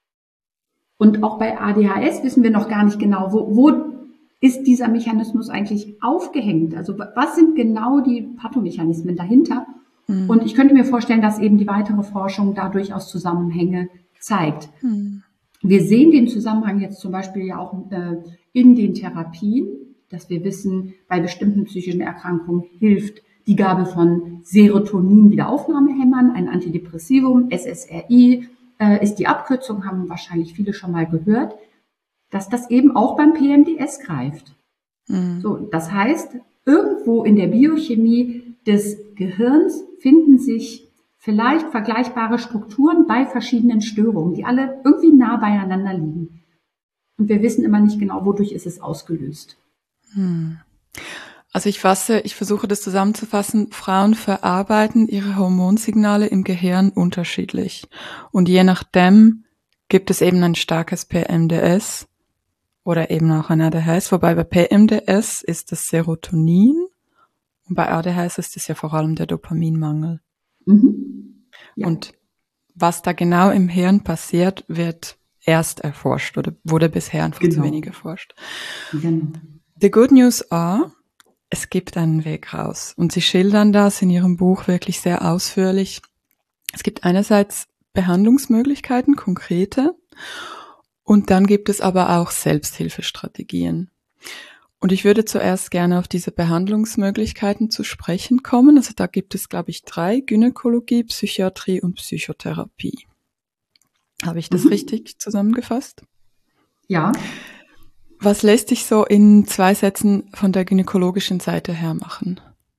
[SPEAKER 2] Und auch bei A D H S wissen wir noch gar nicht genau, wo, wo ist dieser Mechanismus eigentlich aufgehängt? Also was sind genau die Pathomechanismen dahinter? Mhm. Und ich könnte mir vorstellen, dass eben die weitere Forschung da durchaus Zusammenhänge zeigt. Mhm. Wir sehen den Zusammenhang jetzt zum Beispiel ja auch äh, in den Therapien, dass wir wissen, bei bestimmten psychischen Erkrankungen hilft die Gabe von Serotonin-Wiederaufnahmehämmern, ein Antidepressivum, S S R I äh, ist die Abkürzung, haben wahrscheinlich viele schon mal gehört, dass das eben auch beim P M D S greift. Mhm. So, das heißt, irgendwo in der Biochemie des Gehirns finden sich vielleicht vergleichbare Strukturen bei verschiedenen Störungen, die alle irgendwie nah beieinander liegen. Und wir wissen immer nicht genau, wodurch ist es ausgelöst.
[SPEAKER 1] Also ich fasse, ich versuche das zusammenzufassen. Frauen verarbeiten ihre Hormonsignale im Gehirn unterschiedlich. Und je nachdem gibt es eben ein starkes P M D S oder eben auch ein A D H S. Wobei bei P M D S ist das Serotonin und bei A D H S ist es ja vor allem der Dopaminmangel. Mhm. Ja. Und was da genau im Hirn passiert, wird erst erforscht oder wurde bisher einfach genau. zu wenig erforscht. Genau. The good news are, es gibt einen Weg raus. Und Sie schildern das in Ihrem Buch wirklich sehr ausführlich. Es gibt einerseits Behandlungsmöglichkeiten, konkrete, und dann gibt es aber auch Selbsthilfestrategien. Und ich würde zuerst gerne auf diese Behandlungsmöglichkeiten zu sprechen kommen. Also da gibt es, glaube ich, drei: Gynäkologie, Psychiatrie und Psychotherapie. Habe ich das mhm. richtig zusammengefasst?
[SPEAKER 2] Ja.
[SPEAKER 1] Was lässt sich so in zwei Sätzen von der gynäkologischen Seite her machen?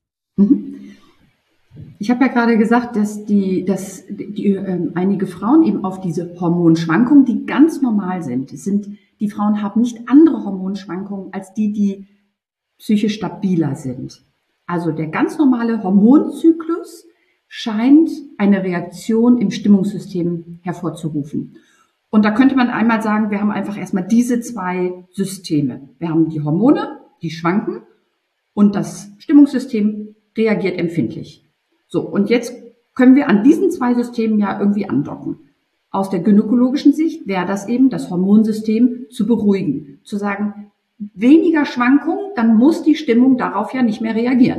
[SPEAKER 2] Ich habe ja gerade gesagt, dass die, dass die, äh, einige Frauen eben auf diese Hormonschwankungen, die ganz normal sind, es sind, die Frauen haben nicht andere Hormonschwankungen als die, die psychisch stabiler sind. Also der ganz normale Hormonzyklus scheint eine Reaktion im Stimmungssystem hervorzurufen. Und da könnte man einmal sagen, wir haben einfach erstmal diese zwei Systeme. Wir haben die Hormone, die schwanken, und das Stimmungssystem reagiert empfindlich. So, und jetzt können wir an diesen zwei Systemen ja irgendwie andocken. Aus der gynäkologischen Sicht wäre das eben, das Hormonsystem zu beruhigen. Zu sagen, weniger Schwankungen, dann muss die Stimmung darauf ja nicht mehr reagieren.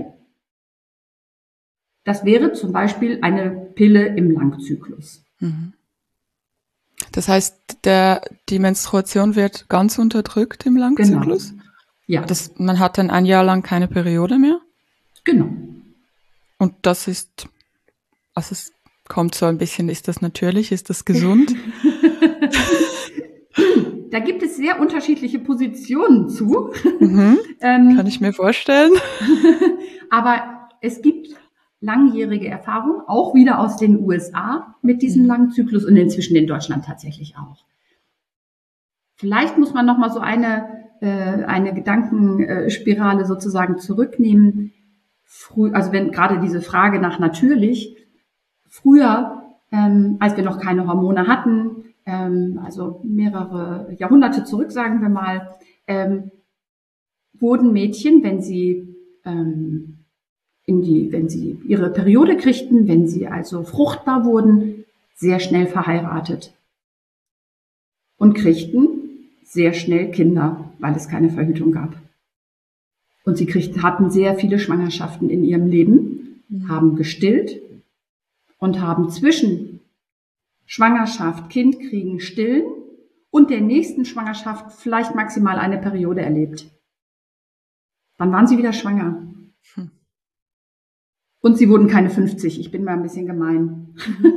[SPEAKER 2] Das wäre zum Beispiel eine Pille im Langzyklus.
[SPEAKER 1] Mhm. Das heißt, der, die Menstruation wird ganz unterdrückt im Langzyklus?
[SPEAKER 2] Genau. Ja.
[SPEAKER 1] Das, man hat dann ein Jahr lang keine Periode mehr?
[SPEAKER 2] Genau.
[SPEAKER 1] Und das ist, also es kommt so ein bisschen, ist das natürlich, ist das gesund?
[SPEAKER 2] Da gibt es sehr unterschiedliche Positionen zu.
[SPEAKER 1] Mhm. ähm, Kann ich mir vorstellen.
[SPEAKER 2] Aber es gibt langjährige Erfahrung, auch wieder aus den U S A mit diesem mhm. langen Zyklus und inzwischen in Deutschland tatsächlich auch. Vielleicht muss man noch mal so eine, äh, eine Gedankenspirale sozusagen zurücknehmen. Früh, also wenn gerade diese Frage nach natürlich, früher, ähm, als wir noch keine Hormone hatten, ähm, also mehrere Jahrhunderte zurück, sagen wir mal, ähm, wurden Mädchen, wenn sie ähm, in die, wenn sie ihre Periode kriegten, wenn sie also fruchtbar wurden, sehr schnell verheiratet und kriegten sehr schnell Kinder, weil es keine Verhütung gab. Und sie kriegten, hatten sehr viele Schwangerschaften in ihrem Leben, mhm. haben gestillt und haben zwischen Schwangerschaft, Kind kriegen, stillen und der nächsten Schwangerschaft vielleicht maximal eine Periode erlebt. Dann waren sie wieder schwanger. Hm. Und sie wurden keine fünfzig. Ich bin mal ein bisschen gemein.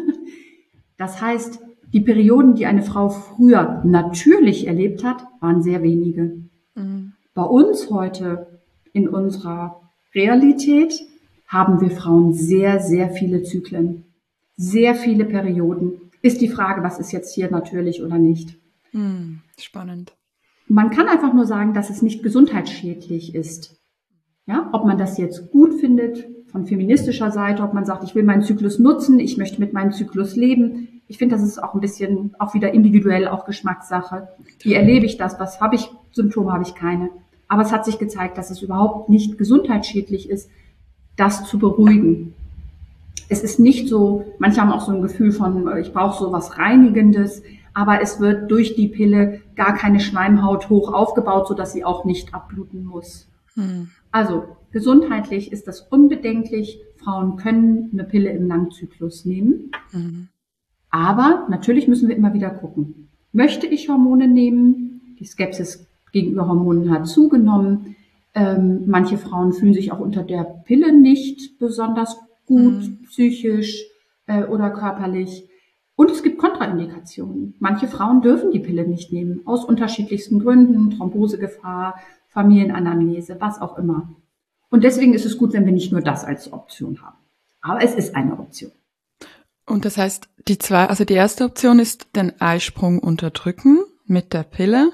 [SPEAKER 2] Das heißt, die Perioden, die eine Frau früher natürlich erlebt hat, waren sehr wenige. Mhm. Bei uns heute in unserer Realität haben wir Frauen sehr, sehr viele Zyklen, sehr viele Perioden. Ist die Frage, was ist jetzt hier natürlich oder nicht?
[SPEAKER 1] Mhm. Spannend.
[SPEAKER 2] Man kann einfach nur sagen, dass es nicht gesundheitsschädlich ist. Ja, ob man das jetzt gut findet von feministischer Seite, ob man sagt, ich will meinen Zyklus nutzen, ich möchte mit meinem Zyklus leben. Ich finde, das ist auch ein bisschen, auch wieder individuell, auch Geschmackssache. Wie erlebe ich das? Was habe ich? Symptome habe ich keine. Aber es hat sich gezeigt, dass es überhaupt nicht gesundheitsschädlich ist, das zu beruhigen. Es ist nicht so, manche haben auch so ein Gefühl von, ich brauche so was Reinigendes, aber es wird durch die Pille gar keine Schleimhaut hoch aufgebaut, sodass sie auch nicht abbluten muss. Hm. Also gesundheitlich ist das unbedenklich. Frauen können eine Pille im Langzyklus nehmen. Mhm. Aber natürlich müssen wir immer wieder gucken. Möchte ich Hormone nehmen? Die Skepsis gegenüber Hormonen hat zugenommen. Ähm, manche Frauen fühlen sich auch unter der Pille nicht besonders gut, mhm. psychisch äh, oder körperlich. Und es gibt Kontraindikationen. Manche Frauen dürfen die Pille nicht nehmen, aus unterschiedlichsten Gründen, Thrombosegefahr, Familienanamnese, was auch immer. Und deswegen ist es gut, wenn wir nicht nur das als Option haben. Aber es ist eine Option.
[SPEAKER 1] Und das heißt, die zwei, also die erste Option ist den Eisprung unterdrücken mit der Pille,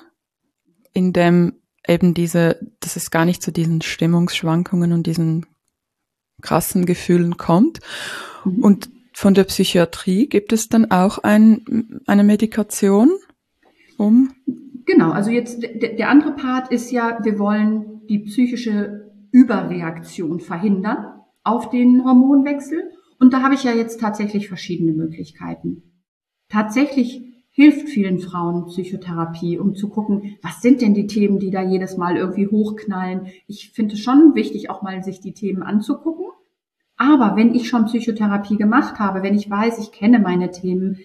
[SPEAKER 1] indem eben diese, dass es gar nicht zu diesen Stimmungsschwankungen und diesen krassen Gefühlen kommt. Mhm. Und von der Psychiatrie gibt es dann auch ein, eine Medikation, um...
[SPEAKER 2] Genau, also jetzt der, der andere Part ist ja, wir wollen die psychische Überreaktion verhindern auf den Hormonwechsel. Und da habe ich ja jetzt tatsächlich verschiedene Möglichkeiten. Tatsächlich hilft vielen Frauen Psychotherapie, um zu gucken, was sind denn die Themen, die da jedes Mal irgendwie hochknallen. Ich finde es schon wichtig, auch mal sich die Themen anzugucken. Aber wenn ich schon Psychotherapie gemacht habe, wenn ich weiß, ich kenne meine Themen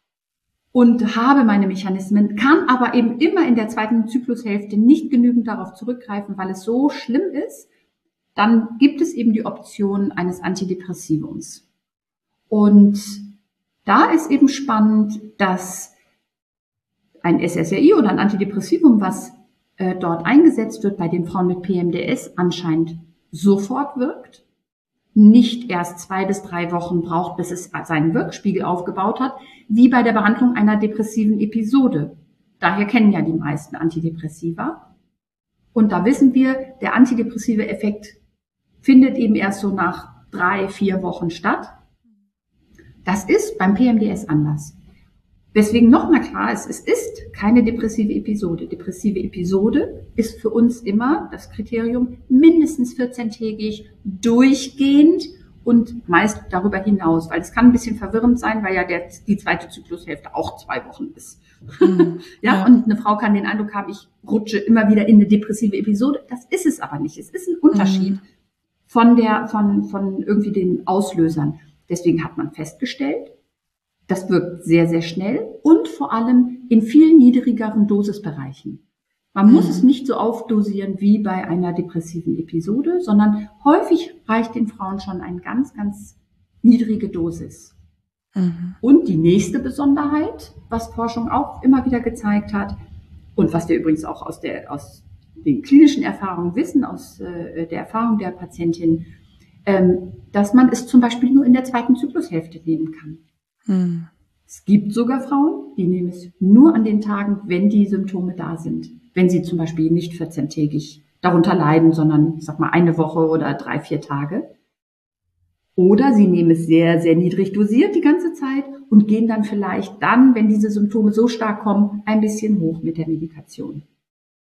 [SPEAKER 2] und habe meine Mechanismen, kann aber eben immer in der zweiten Zyklushälfte nicht genügend darauf zurückgreifen, weil es so schlimm ist, dann gibt es eben die Option eines Antidepressivums. Und da ist eben spannend, dass ein S S R I oder ein Antidepressivum, was äh, dort eingesetzt wird bei den Frauen mit P M D S, anscheinend sofort wirkt, nicht erst zwei bis drei Wochen braucht, bis es seinen Wirkspiegel aufgebaut hat, wie bei der Behandlung einer depressiven Episode. Daher kennen ja die meisten Antidepressiva. Und da wissen wir, der antidepressive Effekt findet eben erst so nach drei, vier Wochen statt. Das ist beim P M D S anders. Weswegen nochmal klar ist, es ist keine depressive Episode. Depressive Episode ist für uns immer das Kriterium mindestens vierzehntägig, durchgehend und meist darüber hinaus. Weil es kann ein bisschen verwirrend sein, weil ja der, die zweite Zyklushälfte auch zwei Wochen ist. Mhm. ja, ja, und eine Frau kann den Eindruck haben, ich rutsche immer wieder in eine depressive Episode. Das ist es aber nicht. Es ist ein Unterschied mhm. von der, von, von irgendwie den Auslösern. Deswegen hat man festgestellt, das wirkt sehr, sehr schnell und vor allem in viel niedrigeren Dosisbereichen. Man mhm. muss es nicht so aufdosieren wie bei einer depressiven Episode, sondern häufig reicht den Frauen schon eine ganz, ganz niedrige Dosis. Mhm. Und die nächste Besonderheit, was Forschung auch immer wieder gezeigt hat und was wir übrigens auch aus der, aus den klinischen Erfahrungen wissen, aus äh, der Erfahrung der Patientin, ähm, dass man es zum Beispiel nur in der zweiten Zyklushälfte nehmen kann. Hm. Es gibt sogar Frauen, die nehmen es nur an den Tagen, wenn die Symptome da sind. Wenn sie zum Beispiel nicht vierzehntägig darunter leiden, sondern, ich sag mal, eine Woche oder drei, vier Tage. Oder sie nehmen es sehr, sehr niedrig dosiert die ganze Zeit und gehen dann vielleicht dann, wenn diese Symptome so stark kommen, ein bisschen hoch mit der Medikation.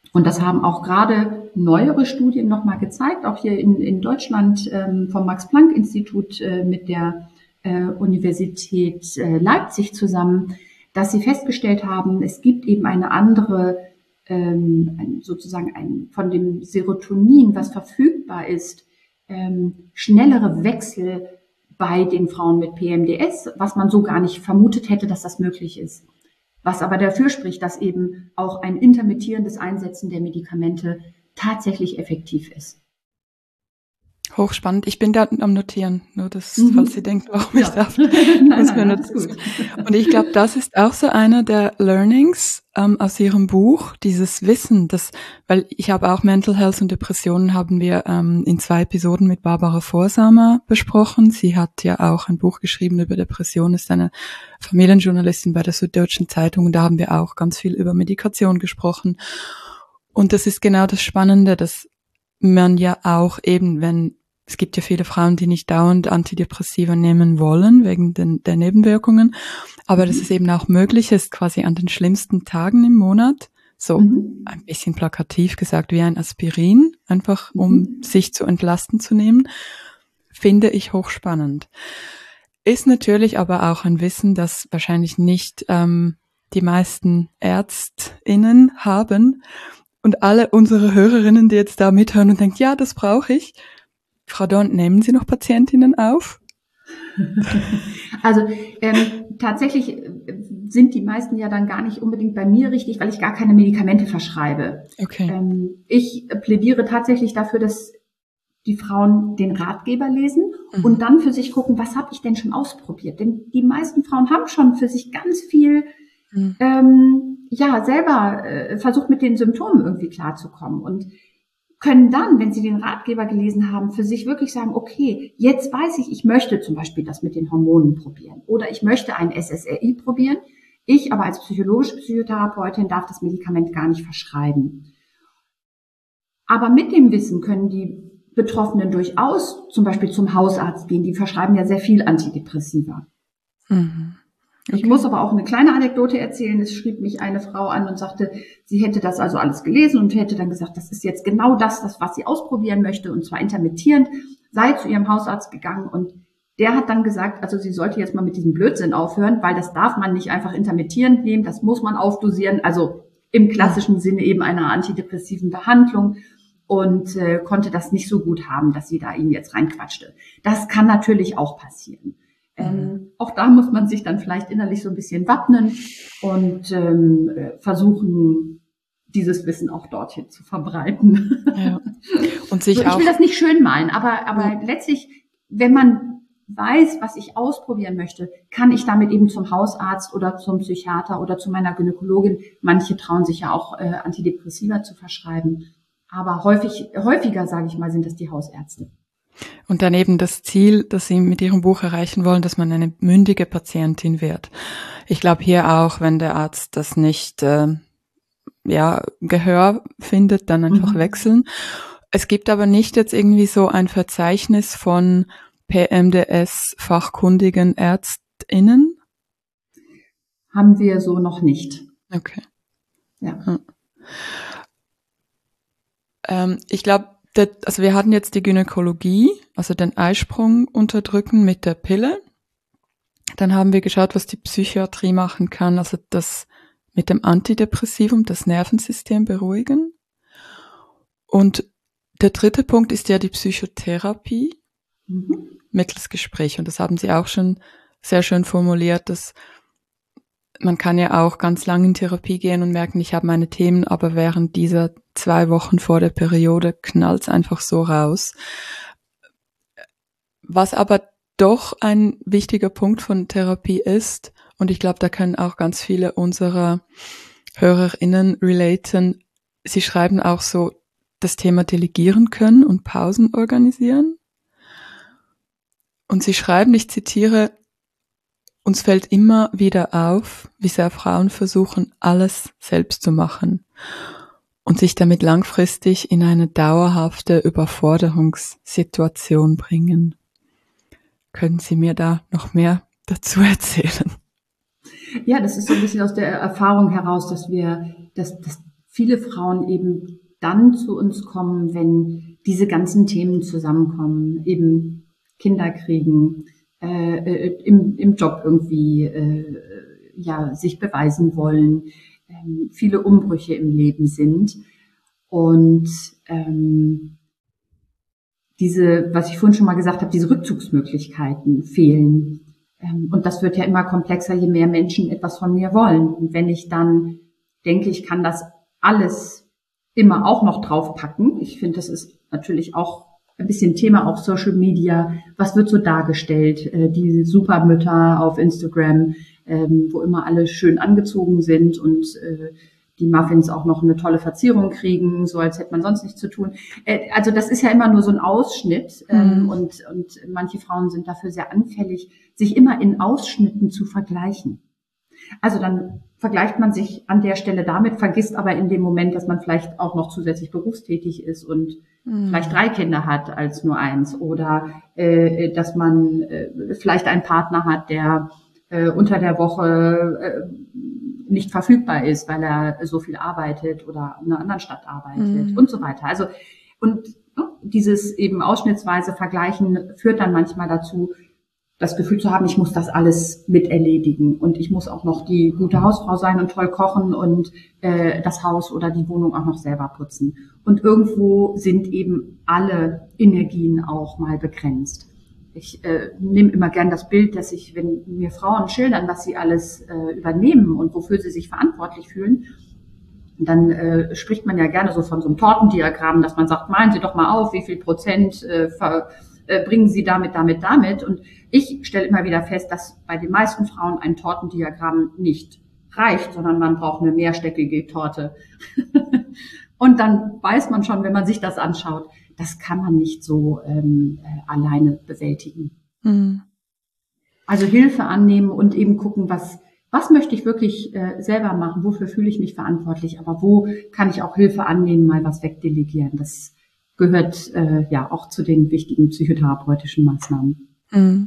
[SPEAKER 2] Und das haben auch gerade neuere Studien nochmal gezeigt, auch hier in, in Deutschland ähm, vom Max-Planck-Institut äh, mit der äh, Universität äh, Leipzig zusammen, dass sie festgestellt haben, es gibt eben eine andere, ähm, ein, sozusagen ein, von dem Serotonin, was verfügbar ist, ähm, schnellere Wechsel bei den Frauen mit P M D S, was man so gar nicht vermutet hätte, dass das möglich ist. Was aber dafür spricht, dass eben auch ein intermittierendes Einsetzen der Medikamente tatsächlich effektiv ist.
[SPEAKER 1] Hochspannend. Ich bin da am Notieren, nur das,
[SPEAKER 2] Mhm.
[SPEAKER 1] falls Sie denken, warum
[SPEAKER 2] ja.
[SPEAKER 1] ich darf.
[SPEAKER 2] nein, nein, nein, alles gut.
[SPEAKER 1] Und ich glaube, das ist auch so einer der Learnings ähm, aus Ihrem Buch, dieses Wissen, dass, weil ich habe auch Mental Health und Depressionen haben wir ähm, in zwei Episoden mit Barbara Vorsamer besprochen. Sie hat ja auch ein Buch geschrieben über Depressionen, ist eine Familienjournalistin bei der Süddeutschen Zeitung und da haben wir auch ganz viel über Medikation gesprochen. Und das ist genau das Spannende, dass man ja auch eben, wenn es gibt ja viele Frauen, die nicht dauernd Antidepressiva nehmen wollen, wegen den, der Nebenwirkungen. Aber dass es eben auch möglich ist, quasi an den schlimmsten Tagen im Monat, so mhm. ein bisschen plakativ gesagt, wie ein Aspirin, einfach um mhm. sich zu entlasten zu nehmen, finde ich hochspannend. Ist natürlich aber auch ein Wissen, das wahrscheinlich nicht ähm, die meisten ÄrztInnen haben. Und alle unsere Hörerinnen, die jetzt da mithören und denken, ja, das brauche ich. Frau Dorn, nehmen Sie noch Patientinnen auf?
[SPEAKER 2] Also ähm, tatsächlich sind die meisten ja dann gar nicht unbedingt bei mir richtig, weil ich gar keine Medikamente verschreibe.
[SPEAKER 1] Okay.
[SPEAKER 2] Ähm, ich plädiere tatsächlich dafür, dass die Frauen den Ratgeber lesen mhm. und dann für sich gucken, was habe ich denn schon ausprobiert? Denn die meisten Frauen haben schon für sich ganz viel mhm. ähm, ja selber äh, versucht, mit den Symptomen irgendwie klarzukommen und können dann, wenn sie den Ratgeber gelesen haben, für sich wirklich sagen, okay, jetzt weiß ich, ich möchte zum Beispiel das mit den Hormonen probieren oder ich möchte ein S S R I probieren. Ich aber als psychologische Psychotherapeutin darf das Medikament gar nicht verschreiben. Aber mit dem Wissen können die Betroffenen durchaus zum Beispiel zum Hausarzt gehen. Die verschreiben ja sehr viel Antidepressiva. Mhm. Okay. Ich muss aber auch eine kleine Anekdote erzählen. Es schrieb mich eine Frau an und sagte, sie hätte das also alles gelesen und hätte dann gesagt, das ist jetzt genau das, das, was sie ausprobieren möchte, und zwar intermittierend, sei zu ihrem Hausarzt gegangen und der hat dann gesagt, also sie sollte jetzt mal mit diesem Blödsinn aufhören, weil das darf man nicht einfach intermittierend nehmen, das muss man aufdosieren, also im klassischen Sinne eben einer antidepressiven Behandlung, und äh, konnte das nicht so gut haben, dass sie da ihn jetzt reinquatschte. Das kann natürlich auch passieren. Ähm, auch da muss man sich dann vielleicht innerlich so ein bisschen wappnen und ähm, versuchen, dieses Wissen auch dorthin zu verbreiten.
[SPEAKER 1] Ja. Und sich
[SPEAKER 2] so, ich
[SPEAKER 1] auch
[SPEAKER 2] will das nicht schön malen, aber, aber ja. letztlich, wenn man weiß, was ich ausprobieren möchte, kann ich damit eben zum Hausarzt oder zum Psychiater oder zu meiner Gynäkologin. Manche trauen sich ja auch äh, Antidepressiva zu verschreiben. Aber häufig, häufiger, sage ich mal, sind das die Hausärzte.
[SPEAKER 1] Und dann eben das Ziel, das Sie mit Ihrem Buch erreichen wollen, dass man eine mündige Patientin wird. Ich glaube hier auch, wenn der Arzt das nicht äh, ja Gehör findet, dann einfach mhm. wechseln. Es gibt aber nicht jetzt irgendwie so ein Verzeichnis von P M D S-fachkundigen ÄrztInnen?
[SPEAKER 2] Haben wir so noch nicht.
[SPEAKER 1] Okay.
[SPEAKER 2] Ja.
[SPEAKER 1] ja. Ähm, ich glaube, also wir hatten jetzt die Gynäkologie, also den Eisprung unterdrücken mit der Pille. Dann haben wir geschaut, was die Psychiatrie machen kann, also das mit dem Antidepressivum, das Nervensystem beruhigen. Und der dritte Punkt ist ja die Psychotherapie mhm. mittels Gespräch. Und das haben Sie auch schon sehr schön formuliert, dass man kann ja auch ganz lang in Therapie gehen und merken, ich habe meine Themen, aber während dieser zwei Wochen vor der Periode knallt's einfach so raus. Was aber doch ein wichtiger Punkt von Therapie ist, und ich glaube, da können auch ganz viele unserer HörerInnen relaten, sie schreiben auch so das Thema delegieren können und Pausen organisieren. Und sie schreiben, ich zitiere, uns fällt immer wieder auf, wie sehr Frauen versuchen, alles selbst zu machen und sich damit langfristig in eine dauerhafte Überforderungssituation bringen. Können Sie mir da noch mehr dazu erzählen?
[SPEAKER 2] Ja, das ist so ein bisschen aus der Erfahrung heraus, dass wir, dass, dass viele Frauen eben dann zu uns kommen, wenn diese ganzen Themen zusammenkommen, eben Kinder kriegen, äh, im, im Job irgendwie äh, ja sich beweisen wollen, äh, viele Umbrüche im Leben sind und ähm, diese, was ich vorhin schon mal gesagt habe, diese Rückzugsmöglichkeiten fehlen. Ähm, und das wird ja immer komplexer, je mehr Menschen etwas von mir wollen. Und wenn ich dann denke, ich kann das alles immer auch noch draufpacken, ich finde, das ist natürlich auch ein bisschen Thema, auch Social Media, was wird so dargestellt, äh, die Supermütter auf Instagram, ähm, wo immer alle schön angezogen sind und äh, die Muffins auch noch eine tolle Verzierung kriegen, so als hätte man sonst nichts zu tun. Äh, also das ist ja immer nur so ein Ausschnitt ähm, mhm. und, und manche Frauen sind dafür sehr anfällig, sich immer in Ausschnitten zu vergleichen. Also dann vergleicht man sich an der Stelle damit, vergisst aber in dem Moment, dass man vielleicht auch noch zusätzlich berufstätig ist und mhm. vielleicht drei Kinder hat als nur eins oder äh, dass man äh, vielleicht einen Partner hat, der äh, unter der Woche äh, nicht verfügbar ist, weil er so viel arbeitet oder in einer anderen Stadt arbeitet mhm. und so weiter. Also und ja, dieses eben ausschnittsweise Vergleichen führt dann manchmal dazu, das Gefühl zu haben, ich muss das alles mit erledigen und ich muss auch noch die gute Hausfrau sein und toll kochen und äh, das Haus oder die Wohnung auch noch selber putzen. Und irgendwo sind eben alle Energien auch mal begrenzt. Ich äh, nehme immer gern das Bild, dass ich, wenn mir Frauen schildern, was sie alles äh, übernehmen und wofür sie sich verantwortlich fühlen, dann äh, spricht man ja gerne so von so einem Tortendiagramm, dass man sagt, malen Sie doch mal auf, wie viel Prozent äh, ver bringen Sie damit, damit, damit. Und ich stelle immer wieder fest, dass bei den meisten Frauen ein Tortendiagramm nicht reicht, sondern man braucht eine mehrstöckige Torte. Und dann weiß man schon, wenn man sich das anschaut, das kann man nicht so ähm, äh, alleine bewältigen. Mhm. Also Hilfe annehmen und eben gucken, was was möchte ich wirklich äh, selber machen, wofür fühle ich mich verantwortlich, aber wo kann ich auch Hilfe annehmen, mal was wegdelegieren. Das gehört äh, ja auch zu den wichtigen psychotherapeutischen Maßnahmen.
[SPEAKER 1] Mhm.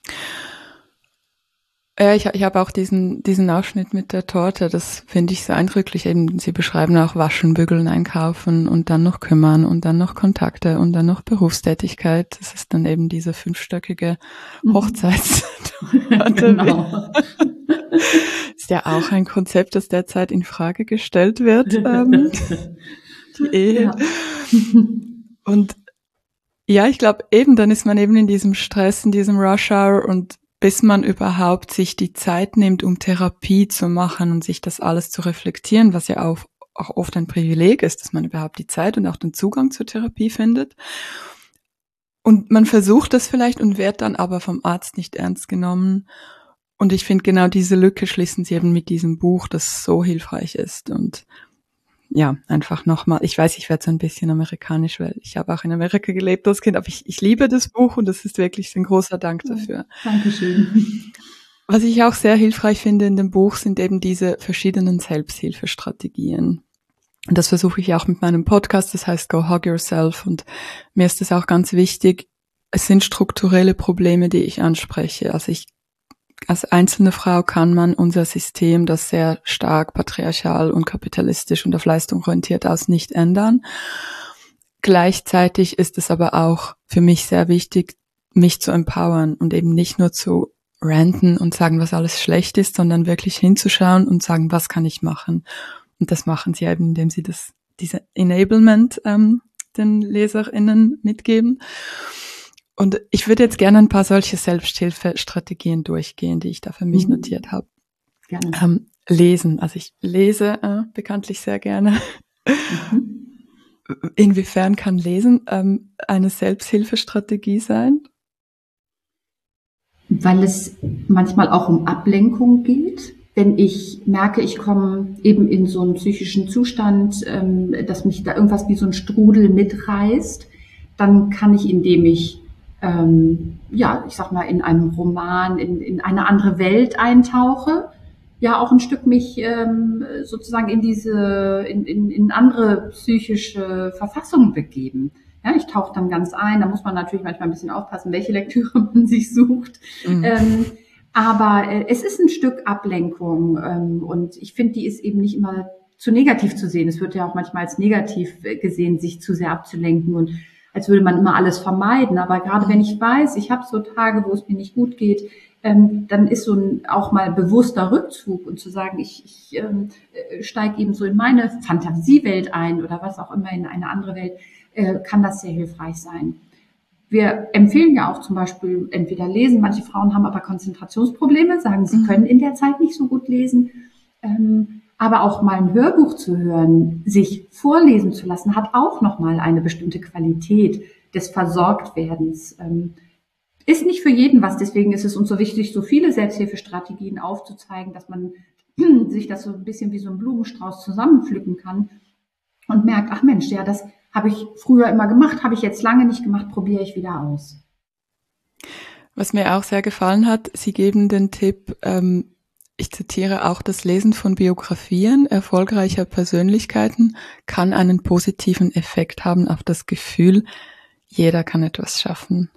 [SPEAKER 1] Ja, ich, ich habe auch diesen diesen Ausschnitt mit der Torte, das finde ich so eindrücklich. Eben, Sie beschreiben auch Waschen, Bügeln, Einkaufen und dann noch kümmern und dann noch Kontakte und dann noch Berufstätigkeit. Das ist dann eben diese fünfstöckige Hochzeitstorte. Genau. Ist ja auch ein Konzept, das derzeit in Frage gestellt wird. Ähm, die Ehe. Ja. Und ja, ich glaube eben, dann ist man eben in diesem Stress, in diesem Rush Hour und bis man überhaupt sich die Zeit nimmt, um Therapie zu machen und sich das alles zu reflektieren, was ja auch, auch oft ein Privileg ist, dass man überhaupt die Zeit und auch den Zugang zur Therapie findet. Und man versucht das vielleicht und wird dann aber vom Arzt nicht ernst genommen. Und ich finde, genau diese Lücke schließen sie eben mit diesem Buch, das so hilfreich ist. Und ja, einfach nochmal, ich weiß, ich werde so ein bisschen amerikanisch, weil ich habe auch in Amerika gelebt als Kind, aber ich, ich liebe das Buch und das ist wirklich ein großer Dank dafür.
[SPEAKER 2] Ja, Dankeschön.
[SPEAKER 1] Was ich auch sehr hilfreich finde in dem Buch, sind eben diese verschiedenen Selbsthilfestrategien. Und das versuche ich auch mit meinem Podcast, das heißt Go Hug Yourself. Und mir ist es auch ganz wichtig, es sind strukturelle Probleme, die ich anspreche. Also ich Als einzelne Frau kann man unser System, das sehr stark patriarchal und kapitalistisch und auf Leistung orientiert ist, nicht ändern. Gleichzeitig ist es aber auch für mich sehr wichtig, mich zu empowern und eben nicht nur zu ranten und sagen, was alles schlecht ist, sondern wirklich hinzuschauen und sagen, was kann ich machen? Und das machen sie eben, indem sie das, diese Enablement ähm, den LeserInnen mitgeben. Und ich würde jetzt gerne ein paar solche Selbsthilfestrategien durchgehen, die ich da für mich mhm. notiert habe. Gerne. Ähm, lesen. Also ich lese äh, bekanntlich sehr gerne. Mhm. Inwiefern kann Lesen ähm, eine Selbsthilfestrategie sein?
[SPEAKER 2] Weil es manchmal auch um Ablenkung geht. Wenn ich merke, ich komme eben in so einen psychischen Zustand, ähm, dass mich da irgendwas wie so ein Strudel mitreißt, dann kann ich, indem ich Ähm, ja, ich sag mal, in einem Roman, in, in eine andere Welt eintauche, ja auch ein Stück mich ähm, sozusagen in diese, in, in, in andere psychische Verfassungen begeben. Ja, ich tauche dann ganz ein, da muss man natürlich manchmal ein bisschen aufpassen, welche Lektüre man sich sucht. Mhm. Ähm, aber äh, es ist ein Stück Ablenkung ähm, und ich finde, die ist eben nicht immer zu negativ zu sehen. Es wird ja auch manchmal als negativ gesehen, sich zu sehr abzulenken und als würde man immer alles vermeiden. Aber gerade wenn ich weiß, ich habe so Tage, wo es mir nicht gut geht, ähm, dann ist so ein auch mal bewusster Rückzug und zu sagen, ich, ich ähm, steige eben so in meine Fantasiewelt ein oder was auch immer, in eine andere Welt, äh, kann das sehr hilfreich sein. Wir empfehlen ja auch zum Beispiel entweder lesen. Manche Frauen haben aber Konzentrationsprobleme, sagen, sie können in der Zeit nicht so gut lesen. Ähm, aber auch mal ein Hörbuch zu hören, sich vorlesen zu lassen, hat auch nochmal eine bestimmte Qualität des Versorgtwerdens. Ähm, ist nicht für jeden was, deswegen ist es uns so wichtig, so viele Selbsthilfestrategien aufzuzeigen, dass man sich das so ein bisschen wie so ein Blumenstrauß zusammenpflücken kann und merkt, ach Mensch, ja, das habe ich früher immer gemacht, habe ich jetzt lange nicht gemacht, probiere ich wieder aus.
[SPEAKER 1] Was mir auch sehr gefallen hat, Sie geben den Tipp, ähm, ich zitiere, auch das Lesen von Biografien erfolgreicher Persönlichkeiten kann einen positiven Effekt haben auf das Gefühl, jeder kann etwas schaffen.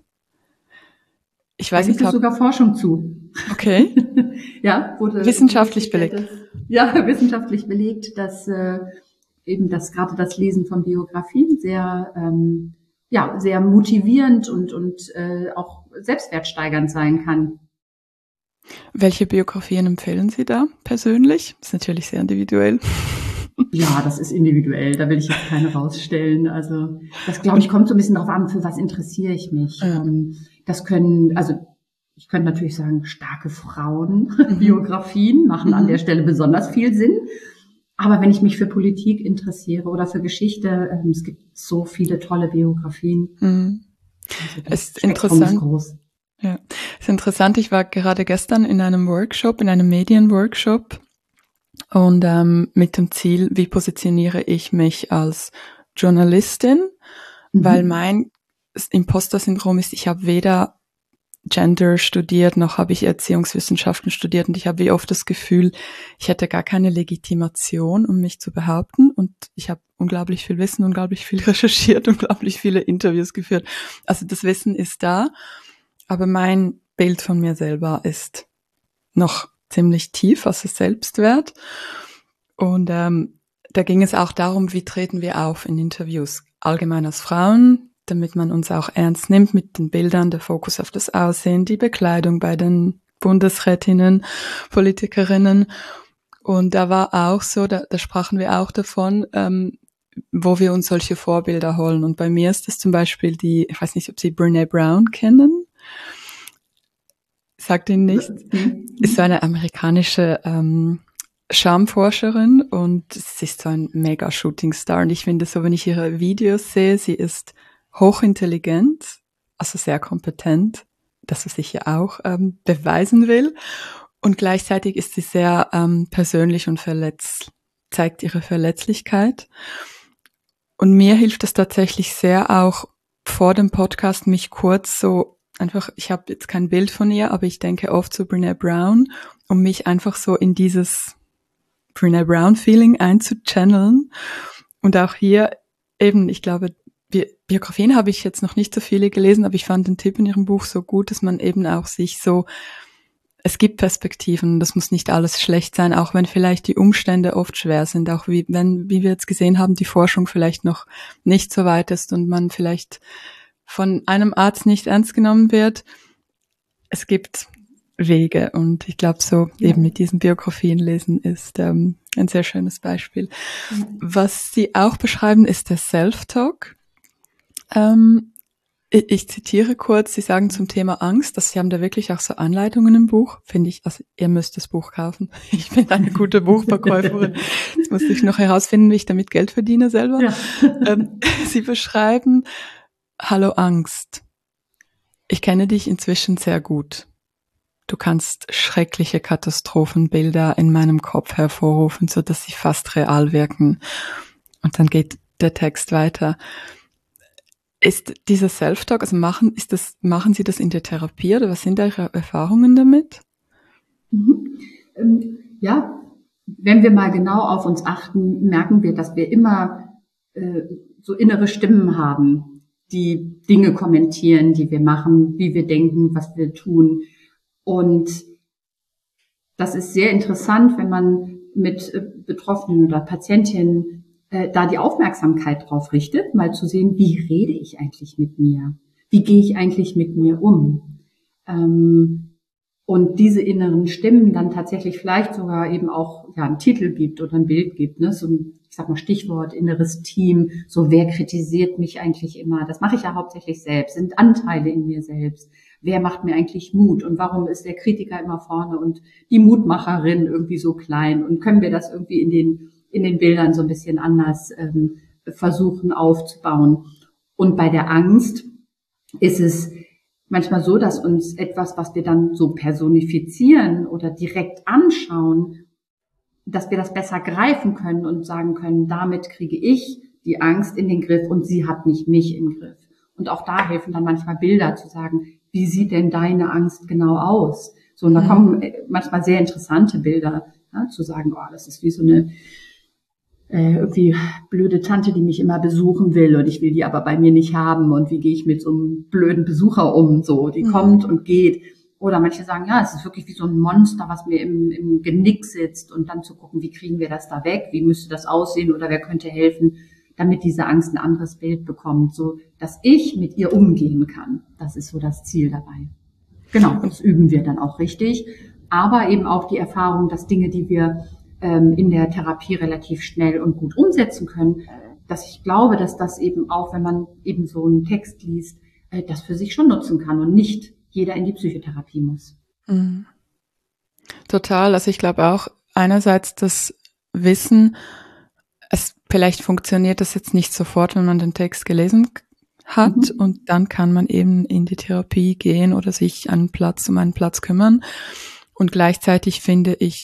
[SPEAKER 1] Ich weiß
[SPEAKER 2] da gibt
[SPEAKER 1] nicht,
[SPEAKER 2] es sogar Forschung zu.
[SPEAKER 1] Okay.
[SPEAKER 2] Ja, wurde
[SPEAKER 1] wissenschaftlich belegt.
[SPEAKER 2] Dass, ja, wissenschaftlich belegt, dass äh, eben das gerade das Lesen von Biografien sehr ähm, ja sehr motivierend und und äh, auch selbstwertsteigernd sein kann.
[SPEAKER 1] Welche Biografien empfehlen Sie da persönlich? Das ist natürlich sehr individuell.
[SPEAKER 2] Ja, das ist individuell, da will ich jetzt keine rausstellen. Also das, glaube ich, kommt so ein bisschen darauf an, für was interessiere ich mich. Ja. Das können, also ich könnte natürlich sagen, starke Frauen, mhm. Biografien machen mhm. an der Stelle besonders viel Sinn. Aber wenn ich mich für Politik interessiere oder für Geschichte, es gibt so viele tolle Biografien.
[SPEAKER 1] Mhm. Also es ist interessant. Ist groß. Ja, es ist interessant. Ich war gerade gestern in einem Workshop, in einem Medienworkshop. Und ähm, mit dem Ziel, wie positioniere ich mich als Journalistin, mhm. weil mein Imposter-Syndrom ist, ich habe weder Gender studiert, noch habe ich Erziehungswissenschaften studiert und ich habe wie oft das Gefühl, ich hätte gar keine Legitimation, um mich zu behaupten und ich habe unglaublich viel Wissen, unglaublich viel recherchiert, unglaublich viele Interviews geführt. Also das Wissen ist da, aber mein Bild von mir selber ist noch ziemlich tief, was es Selbstwert. Und ähm, da ging es auch darum, wie treten wir auf in Interviews, allgemein als Frauen, damit man uns auch ernst nimmt mit den Bildern, der Fokus auf das Aussehen, die Bekleidung bei den Bundesrätinnen, Politikerinnen. Und da war auch so, da, da sprachen wir auch davon, ähm, wo wir uns solche Vorbilder holen. Und bei mir ist das zum Beispiel die, ich weiß nicht, ob Sie Brené Brown kennen. Sagt Ihnen nicht? Ist so eine amerikanische ähm, Charmeforscherin und sie ist so ein mega Shootingstar. Und ich finde so, wenn ich ihre Videos sehe, sie ist hochintelligent, also sehr kompetent, dass sie sich ja auch ähm, beweisen will. Und gleichzeitig ist sie sehr ähm, persönlich und verletzt, zeigt ihre Verletzlichkeit. Und mir hilft es tatsächlich sehr auch vor dem Podcast, mich kurz so einfach, ich habe jetzt kein Bild von ihr, aber ich denke oft zu Brené Brown, um mich einfach so in dieses Brené Brown-Feeling einzuchanneln. Und auch hier eben, ich glaube, Bi- Biografien habe ich jetzt noch nicht so viele gelesen, aber ich fand den Tipp in ihrem Buch so gut, dass man eben auch sich so, es gibt Perspektiven, das muss nicht alles schlecht sein, auch wenn vielleicht die Umstände oft schwer sind, auch wie wenn, wie wir jetzt gesehen haben, die Forschung vielleicht noch nicht so weit ist und man vielleicht von einem Arzt nicht ernst genommen wird. Es gibt Wege und ich glaube so ja. eben mit diesen Biografien lesen ist ähm, ein sehr schönes Beispiel. Ja. Was Sie auch beschreiben, ist der Self-Talk. Ähm, ich, ich zitiere kurz, Sie sagen zum Thema Angst, dass Sie haben da wirklich auch so Anleitungen im Buch, finde ich, also ihr müsst das Buch kaufen. Ich bin eine gute Buchverkäuferin. Jetzt muss ich noch herausfinden, wie ich damit Geld verdiene selber. Ja. Ähm, Sie beschreiben, hallo Angst, ich kenne dich inzwischen sehr gut. Du kannst schreckliche Katastrophenbilder in meinem Kopf hervorrufen, so dass sie fast real wirken. Und dann geht der Text weiter. Ist dieser Self-Talk, also machen, ist das, machen Sie das in der Therapie oder was sind Ihre Erfahrungen damit?
[SPEAKER 2] Mhm. Ähm, ja, wenn wir mal genau auf uns achten, merken wir, dass wir immer äh, so innere Stimmen haben, die Dinge kommentieren, die wir machen, wie wir denken, was wir tun. Und das ist sehr interessant, wenn man mit äh, Betroffenen oder Patientinnen äh, da die Aufmerksamkeit drauf richtet, mal zu sehen, wie rede ich eigentlich mit mir? Wie gehe ich eigentlich mit mir um? Ähm, und diese inneren Stimmen dann tatsächlich vielleicht sogar eben auch ja einen Titel gibt oder ein Bild gibt, ne? So ein, ich sag mal Stichwort inneres Team, so wer kritisiert mich eigentlich immer? Das mache ich ja hauptsächlich selbst, sind Anteile in mir selbst. Wer macht mir eigentlich Mut und warum ist der Kritiker immer vorne und die Mutmacherin irgendwie so klein und können wir das irgendwie in den in den Bildern so ein bisschen anders ähm, versuchen aufzubauen. Und bei der Angst ist es manchmal so, dass uns etwas, was wir dann so personifizieren oder direkt anschauen, dass wir das besser greifen können und sagen können, damit kriege ich die Angst in den Griff und sie hat nicht mich im Griff. Und auch da helfen dann manchmal Bilder zu sagen, wie sieht denn deine Angst genau aus? So, und da kommen manchmal sehr interessante Bilder, ja, zu sagen, oh, das ist wie so eine äh, irgendwie blöde Tante, die mich immer besuchen will und ich will die aber bei mir nicht haben und wie gehe ich mit so einem blöden Besucher um, so, die mhm. kommt und geht. Oder manche sagen, ja, es ist wirklich wie so ein Monster, was mir im, im Genick sitzt und dann zu gucken, wie kriegen wir das da weg, wie müsste das aussehen oder wer könnte helfen, damit diese Angst ein anderes Bild bekommt, so dass ich mit ihr umgehen kann. Das ist so das Ziel dabei. Genau, das üben wir dann auch richtig. Aber eben auch die Erfahrung, dass Dinge, die wir ähm, in der Therapie relativ schnell und gut umsetzen können, dass ich glaube, dass das eben auch, wenn man eben so einen Text liest, äh, das für sich schon nutzen kann und nicht jeder in die Psychotherapie muss.
[SPEAKER 1] Mhm. Total. Also ich glaube auch einerseits das Wissen, es vielleicht funktioniert das jetzt nicht sofort, wenn man den Text gelesen hat mhm. und dann kann man eben in die Therapie gehen oder sich einen Platz um einen Platz kümmern. Und gleichzeitig finde ich,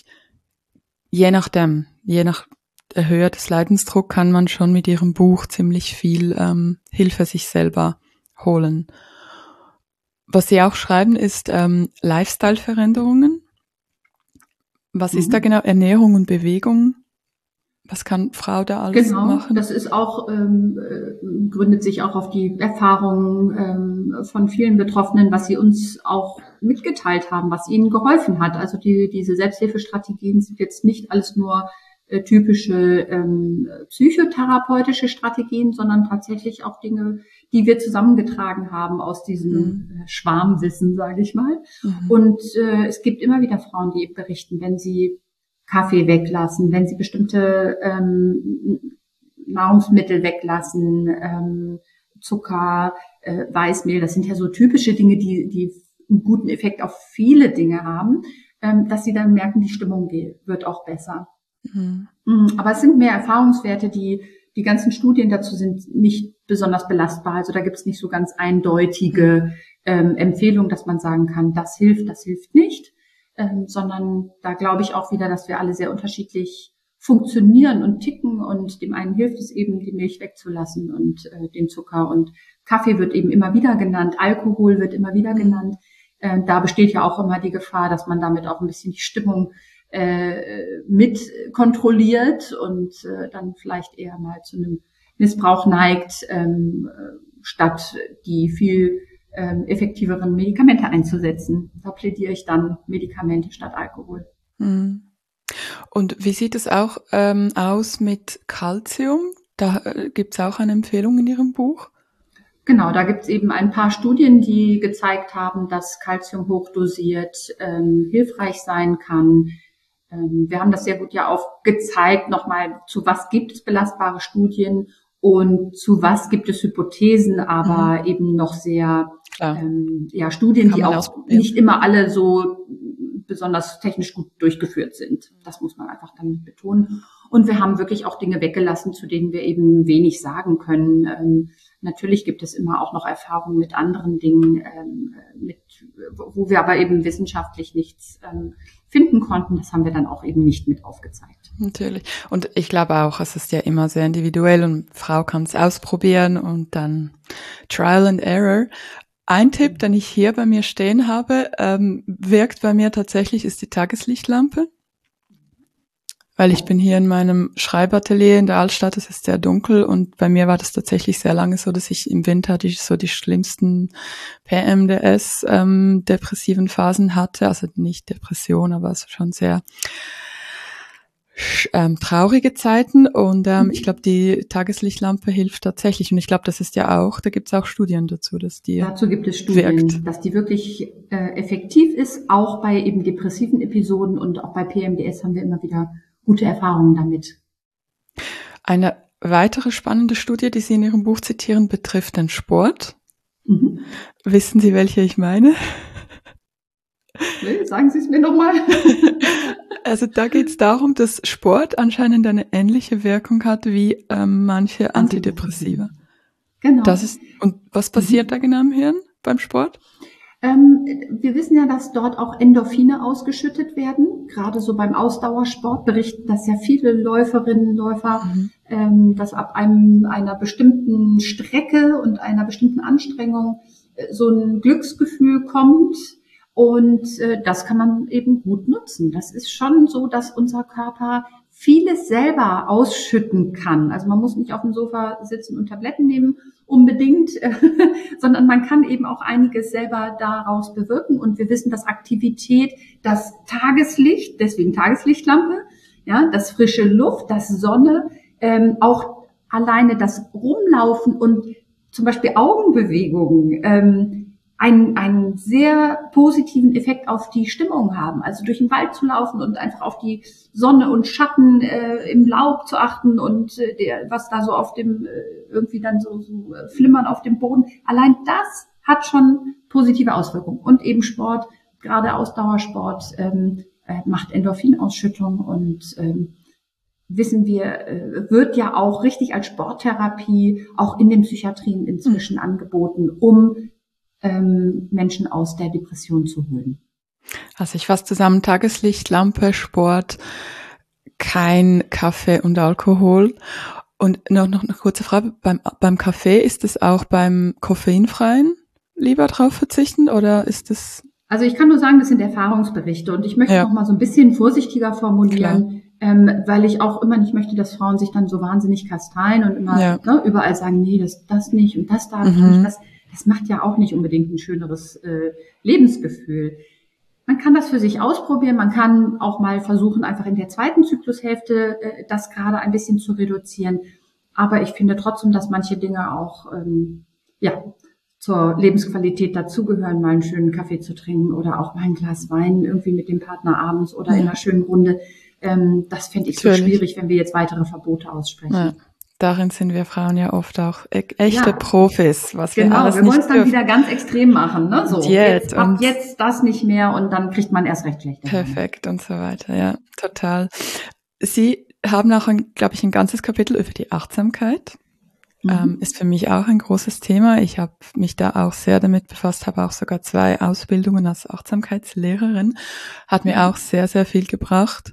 [SPEAKER 1] je nachdem, je nach Höhe des Leidensdruck kann man schon mit ihrem Buch ziemlich viel ähm, Hilfe sich selber holen. Was Sie auch schreiben, ist ähm, Lifestyle-Veränderungen. Was mhm. ist da genau? Ernährung und Bewegung? Was kann Frau da alles
[SPEAKER 2] genau,
[SPEAKER 1] machen?
[SPEAKER 2] Genau, das ist auch, ähm, äh, gründet sich auch auf die Erfahrungen ähm, von vielen Betroffenen, was sie uns auch mitgeteilt haben, was ihnen geholfen hat. Also die, diese Selbsthilfestrategien sind jetzt nicht alles nur äh, typische ähm, psychotherapeutische Strategien, sondern tatsächlich auch Dinge, die wir zusammengetragen haben aus diesem mhm. Schwarmwissen, sage ich mal. Mhm. Und äh, es gibt immer wieder Frauen, die berichten, wenn sie Kaffee weglassen, wenn sie bestimmte ähm, Nahrungsmittel weglassen, ähm, Zucker, äh, Weißmehl, das sind ja so typische Dinge, die, die einen guten Effekt auf viele Dinge haben, ähm, dass sie dann merken, die Stimmung wird auch besser. Mhm. Aber es sind mehr Erfahrungswerte, die, die ganzen Studien dazu sind nicht besonders belastbar. Also da gibt es nicht so ganz eindeutige ähm, Empfehlungen, dass man sagen kann, das hilft, das hilft nicht. Ähm, sondern da glaube ich auch wieder, dass wir alle sehr unterschiedlich funktionieren und ticken und dem einen hilft es eben, die Milch wegzulassen und äh, den Zucker und Kaffee wird eben immer wieder genannt, Alkohol wird immer wieder genannt. Äh, da besteht ja auch immer die Gefahr, dass man damit auch ein bisschen die Stimmung äh, mit kontrolliert und äh, dann vielleicht eher mal zu einem Missbrauch neigt, ähm, statt die viel Ähm, effektiveren Medikamente einzusetzen. Da plädiere ich dann Medikamente statt Alkohol.
[SPEAKER 1] Und wie sieht es auch ähm, aus mit Calcium? Da äh, gibt es auch eine Empfehlung in Ihrem Buch?
[SPEAKER 2] Genau, da gibt es eben ein paar Studien, die gezeigt haben, dass Calcium hochdosiert ähm, hilfreich sein kann. Ähm, wir haben das sehr gut ja aufgezeigt, nochmal, zu was gibt es belastbare Studien und zu was gibt es Hypothesen, aber mhm. eben noch sehr ähm, ja Studien, die auch nicht immer alle so besonders technisch gut durchgeführt sind. Das muss man einfach dann betonen. Und wir haben wirklich auch Dinge weggelassen, zu denen wir eben wenig sagen können. Ähm, natürlich gibt es immer auch noch Erfahrungen mit anderen Dingen, ähm, mit, wo wir aber eben wissenschaftlich nichts ähm, finden konnten. Das haben wir dann auch eben nicht mit aufgezeigt.
[SPEAKER 1] Natürlich. Und ich glaube auch, es ist ja immer sehr individuell und Frau kann es ausprobieren und dann Trial and Error. Ein Tipp, den ich hier bei mir stehen habe, ähm, wirkt bei mir tatsächlich, ist die Tageslichtlampe. Weil ich bin hier in meinem Schreibatelier in der Altstadt, es ist sehr dunkel und bei mir war das tatsächlich sehr lange so, dass ich im Winter die, so die schlimmsten P M D S ähm, depressiven Phasen hatte. Also nicht Depression, aber es schon sehr sch- ähm, traurige Zeiten und ähm,
[SPEAKER 2] Mhm.
[SPEAKER 1] ich glaube, die Tageslichtlampe hilft tatsächlich und ich glaube, das ist ja auch, da gibt es auch Studien dazu, dass die
[SPEAKER 2] Dazu gibt es
[SPEAKER 1] wirkt.
[SPEAKER 2] Studien, dass die wirklich äh, effektiv ist, auch bei eben depressiven Episoden und auch bei P M D S haben wir immer wieder gute Erfahrungen damit.
[SPEAKER 1] Eine weitere spannende Studie, die Sie in Ihrem Buch zitieren, betrifft den Sport.
[SPEAKER 2] Mhm.
[SPEAKER 1] Wissen Sie, welche ich meine?
[SPEAKER 2] Nee, sagen Sie es mir nochmal.
[SPEAKER 1] Also da geht es darum, dass Sport anscheinend eine ähnliche Wirkung hat wie ähm, manche Antidepressiva.
[SPEAKER 2] Genau.
[SPEAKER 1] Das ist, und was passiert
[SPEAKER 2] Mhm.
[SPEAKER 1] da genau im Hirn beim Sport?
[SPEAKER 2] Ähm, wir wissen ja, dass dort auch Endorphine ausgeschüttet werden. Gerade so beim Ausdauersport berichten das ja viele Läuferinnen, Läufer,
[SPEAKER 1] Mhm.
[SPEAKER 2] ähm, dass ab einem, einer bestimmten Strecke und einer bestimmten Anstrengung äh, so ein Glücksgefühl kommt. Und äh, das kann man eben gut nutzen. Das ist schon so, dass unser Körper vieles selber ausschütten kann. Also man muss nicht auf dem Sofa sitzen und Tabletten nehmen unbedingt, sondern man kann eben auch einiges selber daraus bewirken. Und wir wissen, dass Aktivität, das Tageslicht, deswegen Tageslichtlampe, ja, das frische Luft, das Sonne, ähm, auch alleine das Rumlaufen und zum Beispiel Augenbewegungen, ähm, einen, einen sehr positiven Effekt auf die Stimmung haben. Also durch den Wald zu laufen und einfach auf die Sonne und Schatten äh, im Laub zu achten und äh, der, was da so auf dem, äh, irgendwie dann so, so äh, flimmern auf dem Boden. Allein das hat schon positive Auswirkungen. Und eben Sport, gerade Ausdauersport, ähm, äh, macht Endorphinausschüttung und ähm, wissen wir, äh, wird ja auch richtig als Sporttherapie auch in den Psychiatrien inzwischen angeboten, um ähm, Menschen aus der Depression zu holen.
[SPEAKER 1] Also ich fasse zusammen, Tageslicht, Lampe, Sport, kein Kaffee und Alkohol. Und noch, noch eine kurze Frage, beim, beim Kaffee ist es auch beim koffeinfreien lieber drauf verzichten oder ist es?
[SPEAKER 2] Also ich kann nur sagen, das sind Erfahrungsberichte und ich möchte es
[SPEAKER 1] Ja,
[SPEAKER 2] noch mal so ein bisschen vorsichtiger
[SPEAKER 1] klar.
[SPEAKER 2] formulieren, ähm, weil ich auch immer nicht möchte, dass Frauen sich dann so wahnsinnig kasteien und immer
[SPEAKER 1] Ja.
[SPEAKER 2] ne, überall sagen, nee, das, das nicht und das darf ich
[SPEAKER 1] Mhm.
[SPEAKER 2] nicht. Das, das macht ja auch nicht unbedingt ein schöneres äh, Lebensgefühl. Man kann das für sich ausprobieren, man kann auch mal versuchen, einfach in der zweiten Zyklushälfte äh, das gerade ein bisschen zu reduzieren. Aber ich finde trotzdem, dass manche Dinge auch ähm, ja, zur Lebensqualität dazugehören, mal einen schönen Kaffee zu trinken oder auch mal ein Glas Wein irgendwie mit dem Partner abends oder in
[SPEAKER 1] Ja.
[SPEAKER 2] einer schönen Runde. Ähm, das fände ich so
[SPEAKER 1] Natürlich.
[SPEAKER 2] schwierig, wenn wir jetzt weitere Verbote aussprechen.
[SPEAKER 1] Ja. Darin sind wir Frauen ja oft auch e- echte
[SPEAKER 2] Ja,
[SPEAKER 1] Profis, was wir
[SPEAKER 2] genau,
[SPEAKER 1] alles
[SPEAKER 2] wir wollen
[SPEAKER 1] nicht
[SPEAKER 2] es dann
[SPEAKER 1] dürfen.
[SPEAKER 2] wieder ganz extrem machen, ne? So,
[SPEAKER 1] Diät
[SPEAKER 2] jetzt ab
[SPEAKER 1] und
[SPEAKER 2] jetzt das nicht mehr und dann kriegt man erst recht schlechte Laune.
[SPEAKER 1] perfekt und so weiter. Ja, total. Sie haben auch, ein, glaube ich, ein ganzes Kapitel über die Achtsamkeit.
[SPEAKER 2] Mhm.
[SPEAKER 1] Ähm, ist für mich auch ein großes Thema. Ich habe mich da auch sehr damit befasst, habe auch sogar zwei Ausbildungen als Achtsamkeitslehrerin. Hat mir
[SPEAKER 2] Mhm.
[SPEAKER 1] auch sehr, sehr viel gebracht.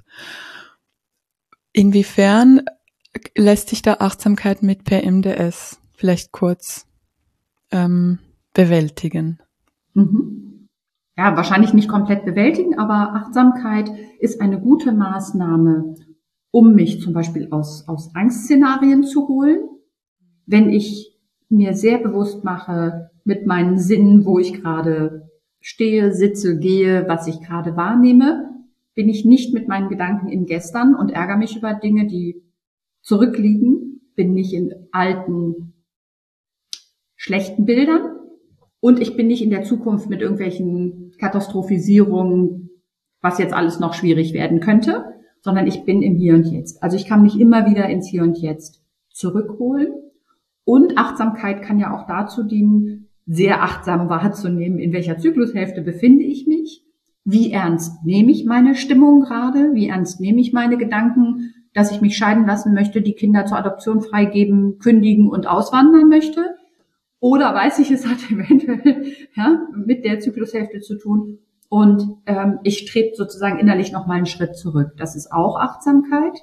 [SPEAKER 1] Inwiefern lässt sich da Achtsamkeit mit P M D S vielleicht kurz ähm, bewältigen?
[SPEAKER 2] Mhm. Ja, wahrscheinlich nicht komplett bewältigen, aber Achtsamkeit ist eine gute Maßnahme, um mich zum Beispiel aus, aus Angstszenarien zu holen. Wenn ich mir sehr bewusst mache mit meinen Sinnen, wo ich gerade stehe, sitze, gehe, was ich gerade wahrnehme, bin ich nicht mit meinen Gedanken im Gestern und ärgere mich über Dinge, die zurückliegen, bin nicht in alten, schlechten Bildern und ich bin nicht in der Zukunft mit irgendwelchen Katastrophisierungen, was jetzt alles noch schwierig werden könnte, sondern ich bin im Hier und Jetzt. Also ich kann mich immer wieder ins Hier und Jetzt zurückholen. Und Achtsamkeit kann ja auch dazu dienen, sehr achtsam wahrzunehmen, in welcher Zyklushälfte befinde ich mich, wie ernst nehme ich meine Stimmung gerade, wie ernst nehme ich meine Gedanken, dass ich mich scheiden lassen möchte, die Kinder zur Adoption freigeben, kündigen und auswandern möchte. Oder weiß ich, es hat eventuell ja, mit der Zyklushälfte zu tun und ähm, ich trete sozusagen innerlich nochmal einen Schritt zurück. Das ist auch Achtsamkeit.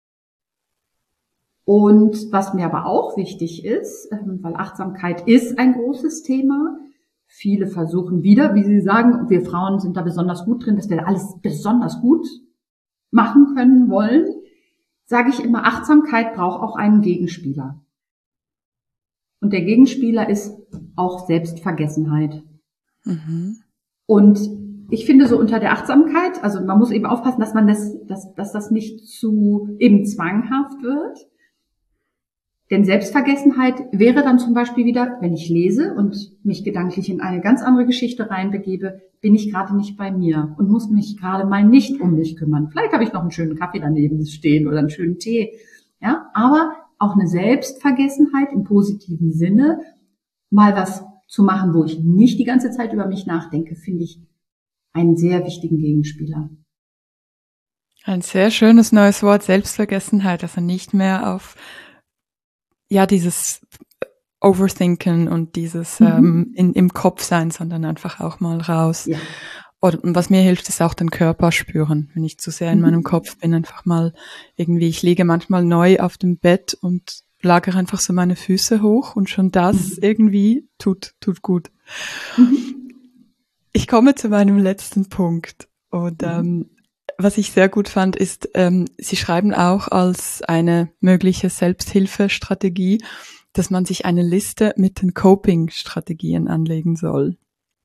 [SPEAKER 2] Und was mir aber auch wichtig ist, weil Achtsamkeit ist ein großes Thema. Viele versuchen wieder, wie Sie sagen, wir Frauen sind da besonders gut drin, dass wir alles besonders gut machen können wollen. Sage ich immer, Achtsamkeit braucht auch einen Gegenspieler. Und der Gegenspieler ist auch Selbstvergessenheit.
[SPEAKER 1] Mhm.
[SPEAKER 2] Und ich finde so unter der Achtsamkeit, also man muss eben aufpassen, dass man das, dass, dass das nicht zu eben zwanghaft wird. Denn Selbstvergessenheit wäre dann zum Beispiel wieder, wenn ich lese und mich gedanklich in eine ganz andere Geschichte reinbegebe, bin ich gerade nicht bei mir und muss mich gerade mal nicht um mich kümmern. Vielleicht habe ich noch einen schönen Kaffee daneben stehen oder einen schönen Tee. Ja, aber auch eine Selbstvergessenheit im positiven Sinne, mal was zu machen, wo ich nicht die ganze Zeit über mich nachdenke, finde ich einen sehr wichtigen Gegenspieler.
[SPEAKER 1] Ein sehr schönes neues Wort, Selbstvergessenheit, also nicht mehr auf ja dieses Overthinken und dieses mhm. ähm, in, im Kopf sein, sondern einfach auch mal raus. Ja. Und, und was mir hilft, ist auch den Körper spüren. Wenn ich zu sehr in mhm. meinem Kopf bin, einfach mal irgendwie, ich liege manchmal neu auf dem Bett und lagere einfach so meine Füße hoch und schon das mhm. irgendwie tut, tut gut. Mhm. Ich komme zu meinem letzten Punkt und mhm. ähm, was ich sehr gut fand, ist, ähm, Sie schreiben auch als eine mögliche Selbsthilfestrategie, dass man sich eine Liste mit den Coping-Strategien anlegen soll.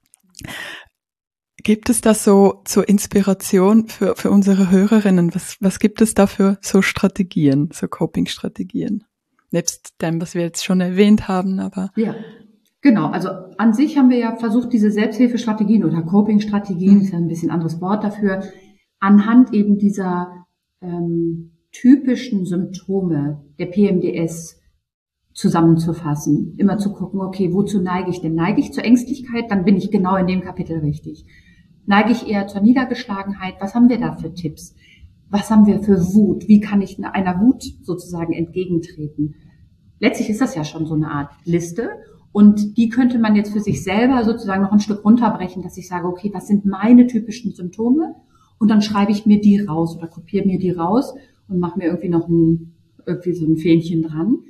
[SPEAKER 1] Gibt es da so zur Inspiration für, für unsere Hörerinnen? Was, was gibt es da für so Strategien, so Coping-Strategien? Nebst dem, was wir jetzt schon erwähnt haben, aber.
[SPEAKER 2] Ja, genau. Also an sich haben wir ja versucht, diese Selbsthilfestrategien oder Coping-Strategien, mhm. ist ja ein bisschen anderes Wort dafür, anhand eben dieser ähm, typischen Symptome der P M D S zusammenzufassen. Immer zu gucken, okay, wozu neige ich denn? Neige ich zur Ängstlichkeit? Dann bin ich genau in dem Kapitel richtig. Neige ich eher zur Niedergeschlagenheit? Was haben wir da für Tipps? Was haben wir für Wut? Wie kann ich einer Wut sozusagen entgegentreten? Letztlich ist das ja schon so eine Art Liste. Und die könnte man jetzt für sich selber sozusagen noch ein Stück runterbrechen, dass ich sage, okay, was sind meine typischen Symptome? Und dann schreibe ich mir die raus oder kopiere mir die raus und mache mir irgendwie noch ein, irgendwie so ein Fähnchen dran.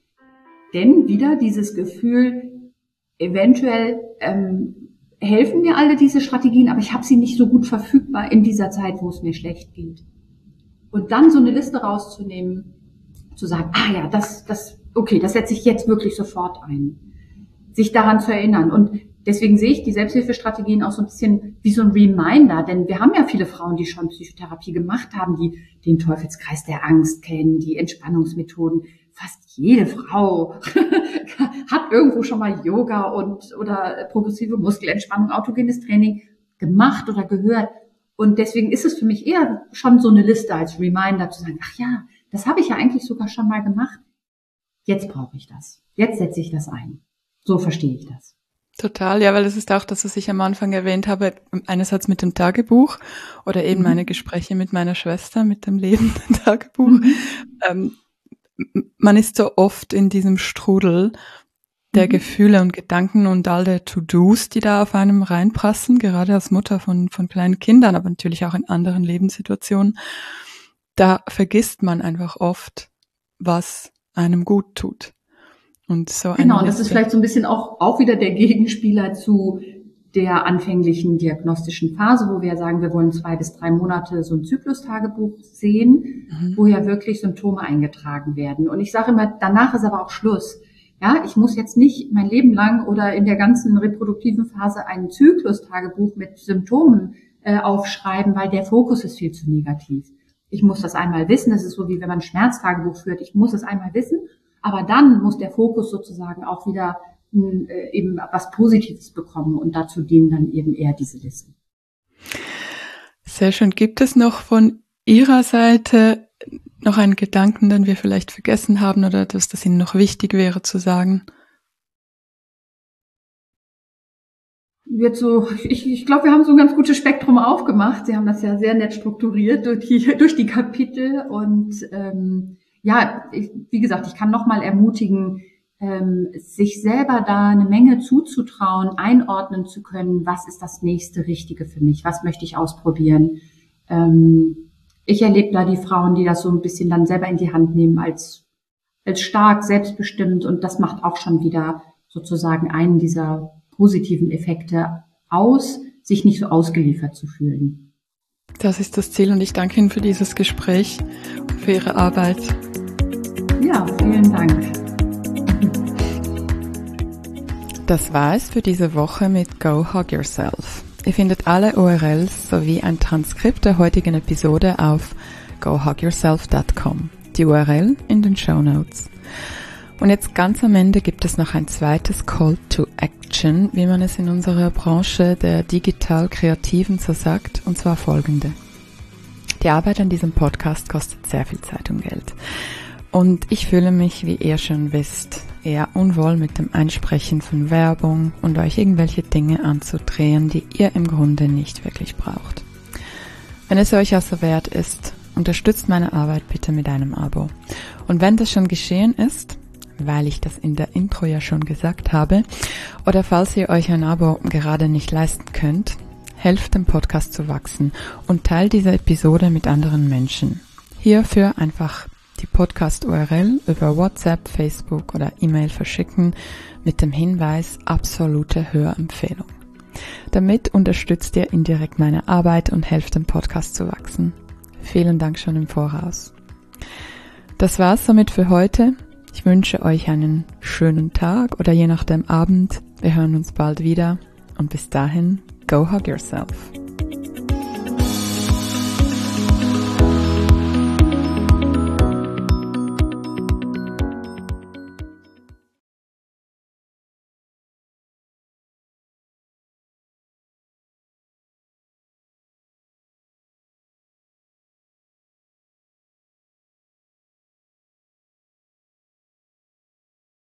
[SPEAKER 2] Denn wieder dieses Gefühl, eventuell ähm, helfen mir alle diese Strategien, aber ich habe sie nicht so gut verfügbar in dieser Zeit, wo es mir schlecht geht. Und dann so eine Liste rauszunehmen, zu sagen, ah ja, das, das, okay, das setze ich jetzt wirklich sofort ein. Sich daran zu erinnern. Und deswegen sehe ich die Selbsthilfestrategien auch so ein bisschen wie so ein Reminder, denn wir haben ja viele Frauen, die schon Psychotherapie gemacht haben, die den Teufelskreis der Angst kennen, die Entspannungsmethoden. Fast jede Frau hat irgendwo schon mal Yoga und oder progressive Muskelentspannung, autogenes Training gemacht oder gehört. Und deswegen ist es für mich eher schon so eine Liste als Reminder zu sagen, ach ja, das habe ich ja eigentlich sogar schon mal gemacht. Jetzt brauche ich das. Jetzt setze ich das ein. So verstehe ich das.
[SPEAKER 1] Total, ja, weil das ist auch das, was ich am Anfang erwähnt habe, einerseits mit dem Tagebuch oder eben mhm. meine Gespräche mit meiner Schwester, mit dem lebenden Tagebuch. Mhm. Ähm, man ist so oft in diesem Strudel der mhm. Gefühle und Gedanken und all der To-Dos, die da auf einem reinprassen, gerade als Mutter von, von kleinen Kindern, aber natürlich auch in anderen Lebenssituationen. Da vergisst man einfach oft, was einem gut tut. Und so
[SPEAKER 2] genau, und das ist vielleicht so ein bisschen auch, auch wieder der Gegenspieler zu der anfänglichen diagnostischen Phase, wo wir sagen, wir wollen zwei bis drei Monate so ein Zyklustagebuch sehen, mhm. wo ja wirklich Symptome eingetragen werden. Und ich sage immer, danach ist aber auch Schluss. Ja, ich muss jetzt nicht mein Leben lang oder in der ganzen reproduktiven Phase ein Zyklustagebuch mit Symptomen äh, aufschreiben, weil der Fokus ist viel zu negativ. Ich muss das einmal wissen. Das ist so, wie wenn man ein Schmerztagebuch führt. Ich muss es einmal wissen. Aber dann muss der Fokus sozusagen auch wieder äh, eben was Positives bekommen und dazu dienen dann eben eher diese Listen.
[SPEAKER 1] Sehr schön. Gibt es noch von Ihrer Seite noch einen Gedanken, den wir vielleicht vergessen haben oder etwas, das Ihnen noch wichtig wäre zu sagen?
[SPEAKER 2] Jetzt so, ich, ich glaube, wir haben so ein ganz gutes Spektrum aufgemacht. Sie haben das ja sehr nett strukturiert durch die, durch die Kapitel und ähm, ja, ich, wie gesagt, ich kann nochmal ermutigen, ähm, sich selber da eine Menge zuzutrauen, einordnen zu können, was ist das nächste Richtige für mich, was möchte ich ausprobieren. Ähm, ich erlebe da die Frauen, die das so ein bisschen dann selber in die Hand nehmen, als, als stark, selbstbestimmt und das macht auch schon wieder sozusagen einen dieser positiven Effekte aus, sich nicht so ausgeliefert zu fühlen.
[SPEAKER 1] Das ist das Ziel und ich danke Ihnen für dieses Gespräch und für Ihre Arbeit.
[SPEAKER 2] Ja, vielen Dank.
[SPEAKER 1] Das war es für diese Woche mit Go Hug Yourself. Ihr findet alle U R Ls sowie ein Transkript der heutigen Episode auf go hug yourself dot com. Die U R L in den Shownotes. Und jetzt ganz am Ende gibt es noch ein zweites Call to Action, wie man es in unserer Branche der Digital-Kreativen so sagt, und zwar folgende. Die Arbeit an diesem Podcast kostet sehr viel Zeit und Geld. Und ich fühle mich, wie ihr schon wisst, eher unwohl mit dem Einsprechen von Werbung und euch irgendwelche Dinge anzudrehen, die ihr im Grunde nicht wirklich braucht. Wenn es euch also wert ist, unterstützt meine Arbeit bitte mit einem Abo. Und wenn das schon geschehen ist, weil ich das in der Intro ja schon gesagt habe, oder falls ihr euch ein Abo gerade nicht leisten könnt, helft dem Podcast zu wachsen und teilt diese Episode mit anderen Menschen. Hierfür einfach die Podcast-U R L über WhatsApp, Facebook oder E-Mail verschicken mit dem Hinweis absolute Hörempfehlung. Damit unterstützt ihr indirekt meine Arbeit und helft dem Podcast zu wachsen. Vielen Dank schon im Voraus. Das war's somit für heute. Ich wünsche euch einen schönen Tag oder je nachdem Abend. Wir hören uns bald wieder und bis dahin, go hug yourself.